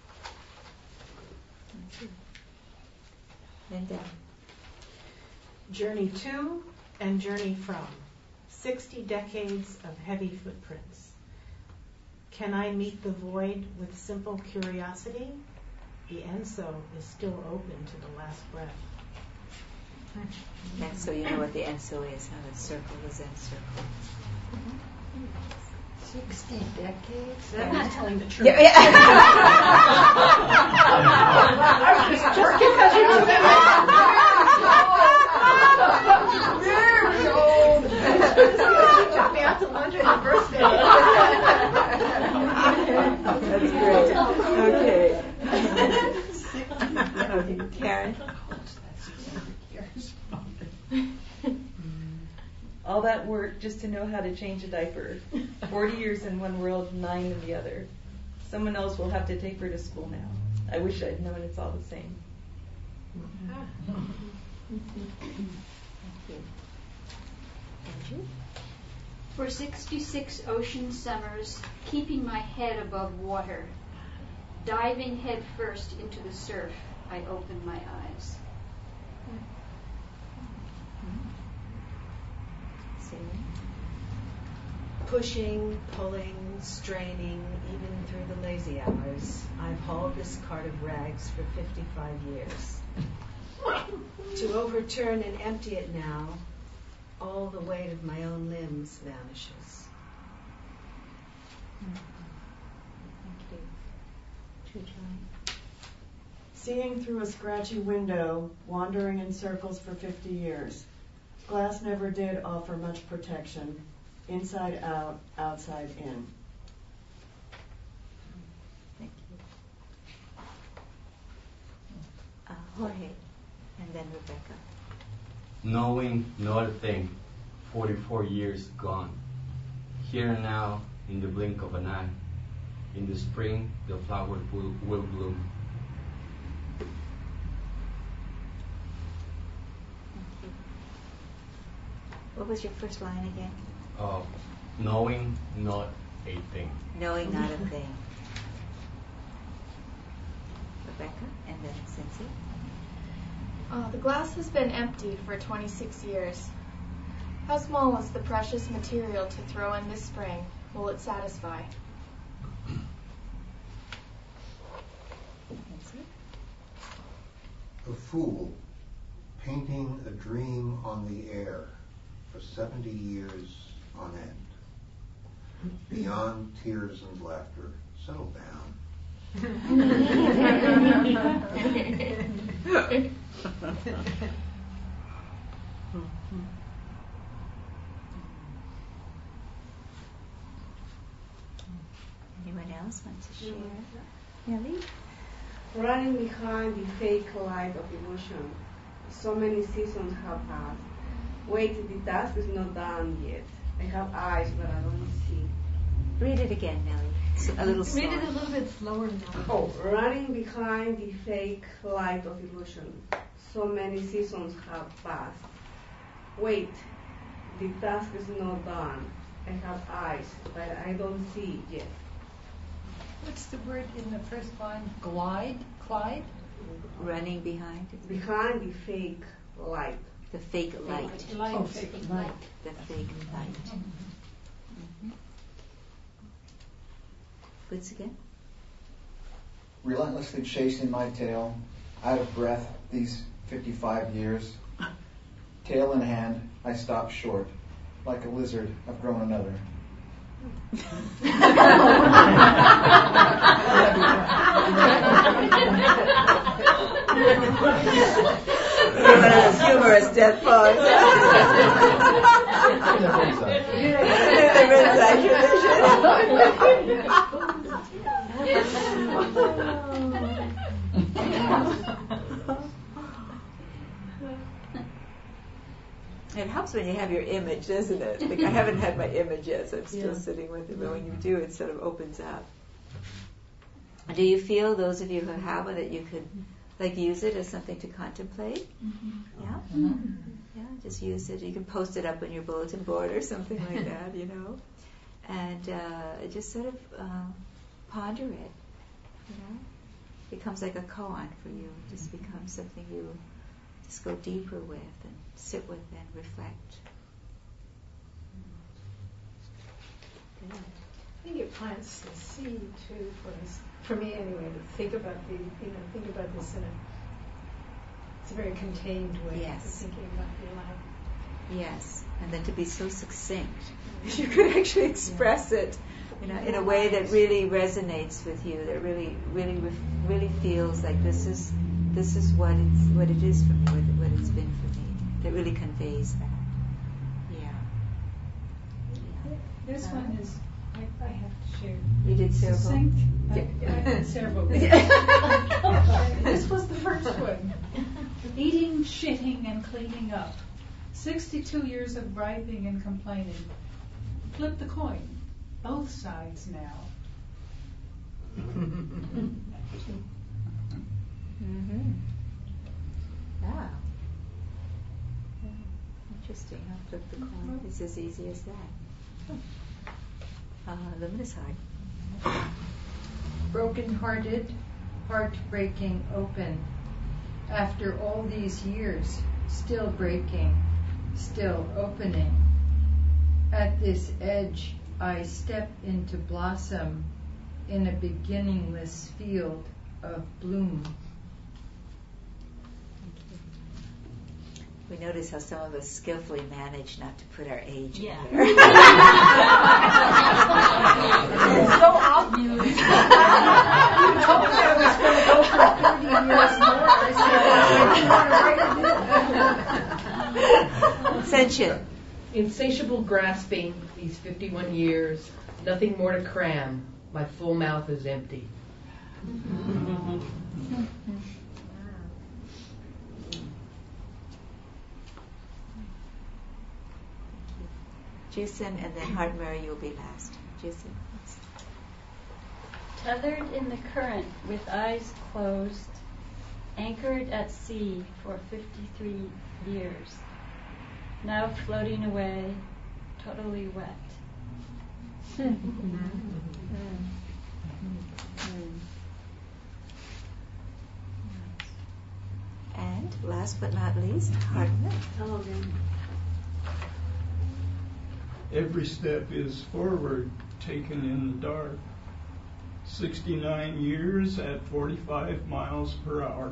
Thank you. Linda? Journey to and journey from. 60 decades of heavy footprints. Can I meet the void with simple curiosity? The enso is still open to the last breath. And so you know what the enso is, how to circle the Zen circle. 60 decades? That means telling the truth. Yeah. Just because you very old. She took me out to lunch on her birthday. That's great. Okay. Karen? All that work just to know how to change a diaper. 40 years in one world, 9 in the other. Someone else will have to take her to school now. I wish I'd known it's all the same. For 66 ocean summers, keeping my head above water, diving head first into the surf, I opened my eyes. Pushing, pulling, straining, even through the lazy hours, I've hauled this cart of rags for 55 years. To overturn and empty it now, all the weight of my own limbs vanishes. Thank you. Seeing through a scratchy window, wandering in circles for 50 years. Glass never did offer much protection. Inside out, outside in. Thank you. Jorge, and then Rebecca. Knowing not a thing, 44 years gone. Here and now, in the blink of an eye. In the spring, the flower will bloom. Thank you. What was your first line again? Knowing not a thing. Knowing not a thing. Rebecca, and then Cynthia. The glass has been emptied for 26 years. How small is the precious material to throw in this spring? Will it satisfy? A fool painting a dream on the air for 70 years on end. Beyond tears and laughter, settle down. Anyone else want to share? Nellie? running behind the fake light of illusion. So many seasons have passed. Wait, the task is not done yet. I have eyes, but I don't see. Read it again, Nellie. It's a little slower. Read it a little bit slower now. Oh, running behind the fake light of illusion. So many seasons have passed. Wait, the task is not done. I have eyes, but I don't see yet. What's the word in the first line? Glide? Clyde? Running behind. Behind the fake light. The fake light. Oh, fake light. The fake light. Mm-hmm. Once again. Relentlessly chasing my tail, out of breath these 55 years. Tail in hand, I stop short. Like a lizard, I've grown another. One of those humorous death pause. It helps when you have your image, doesn't it? Like I haven't had my image yet, so I'm still sitting with it. But when you do, it sort of opens up. Do you feel, those of you who have it, that you could like use it as something to contemplate? Mm-hmm. Yeah? Mm-hmm. Yeah, just use it. You can post it up on your bulletin board or something like that, you know. And just sort of ponder it, you know. It becomes like a koan for you. It just becomes something you just go deeper with and sit with and reflect. Good. I think it plants the seed too for me anyway, to think about think about this it's a very contained way of thinking about your life. Yes, and then to be so succinct, you could actually express it, you know, in a way that really resonates with you, that really feels like this is what it is for me, what it's been for me, that really conveys that. Yeah. This one is, I have to share. You did several? Succinct. I did several. This was the first one. Eating, shitting, and cleaning up. 62 years of griping and complaining. Flip the coin. Both sides now. Mm-hmm. Yeah. Interesting. I'll flip the coin. It's as easy as that. Luminous heart. Broken-hearted, heart-breaking open. After all these years, still breaking, still opening. At this edge, I step into blossom in a beginningless field of bloom. We notice how some of us skillfully manage not to put our age in there. It's so obvious. You told me I was going to go for 30 years more. I said, I want to write it. Sentient. Insatiable grasping, these 51 years, nothing more to cram. My full mouth is empty. Jason, and then Heart Mary, you'll be last. Jason. Tethered in the current with eyes closed, anchored at sea for 53 years, now floating away, totally wet. And last but not least, Heart Mary. Hello again. Every step is forward, taken in the dark. 69 years at 45 miles per hour.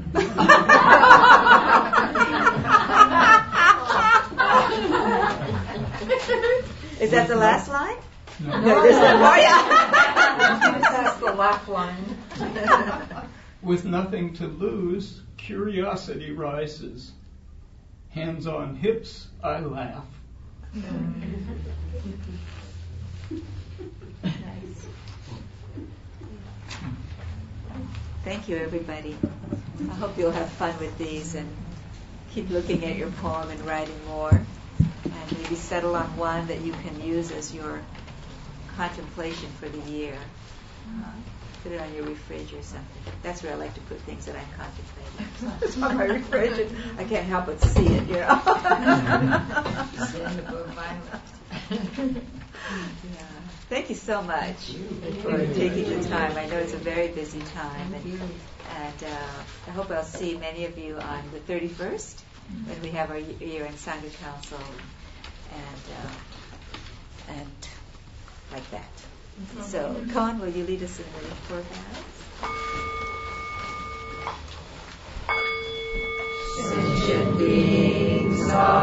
Is that the last line? No, there's one more. Yeah. That's the last line. With nothing to lose, curiosity rises. Hands on hips, I laugh. Nice. Thank you, everybody. I hope you'll have fun with these and keep looking at your poem and writing more. And maybe settle on one that you can use as your contemplation for the year. Put it on your fridge or something. That's where I like to put things that I'm contemplating. It's on my fridge. I can't help but see it, you know. Thank you so much for taking the time. I know it's a very busy time, and I hope I'll see many of you on the 31st when we have our year-end Sangha Council, and like that. So, Con, will you lead us in the four vows? Sentient beings are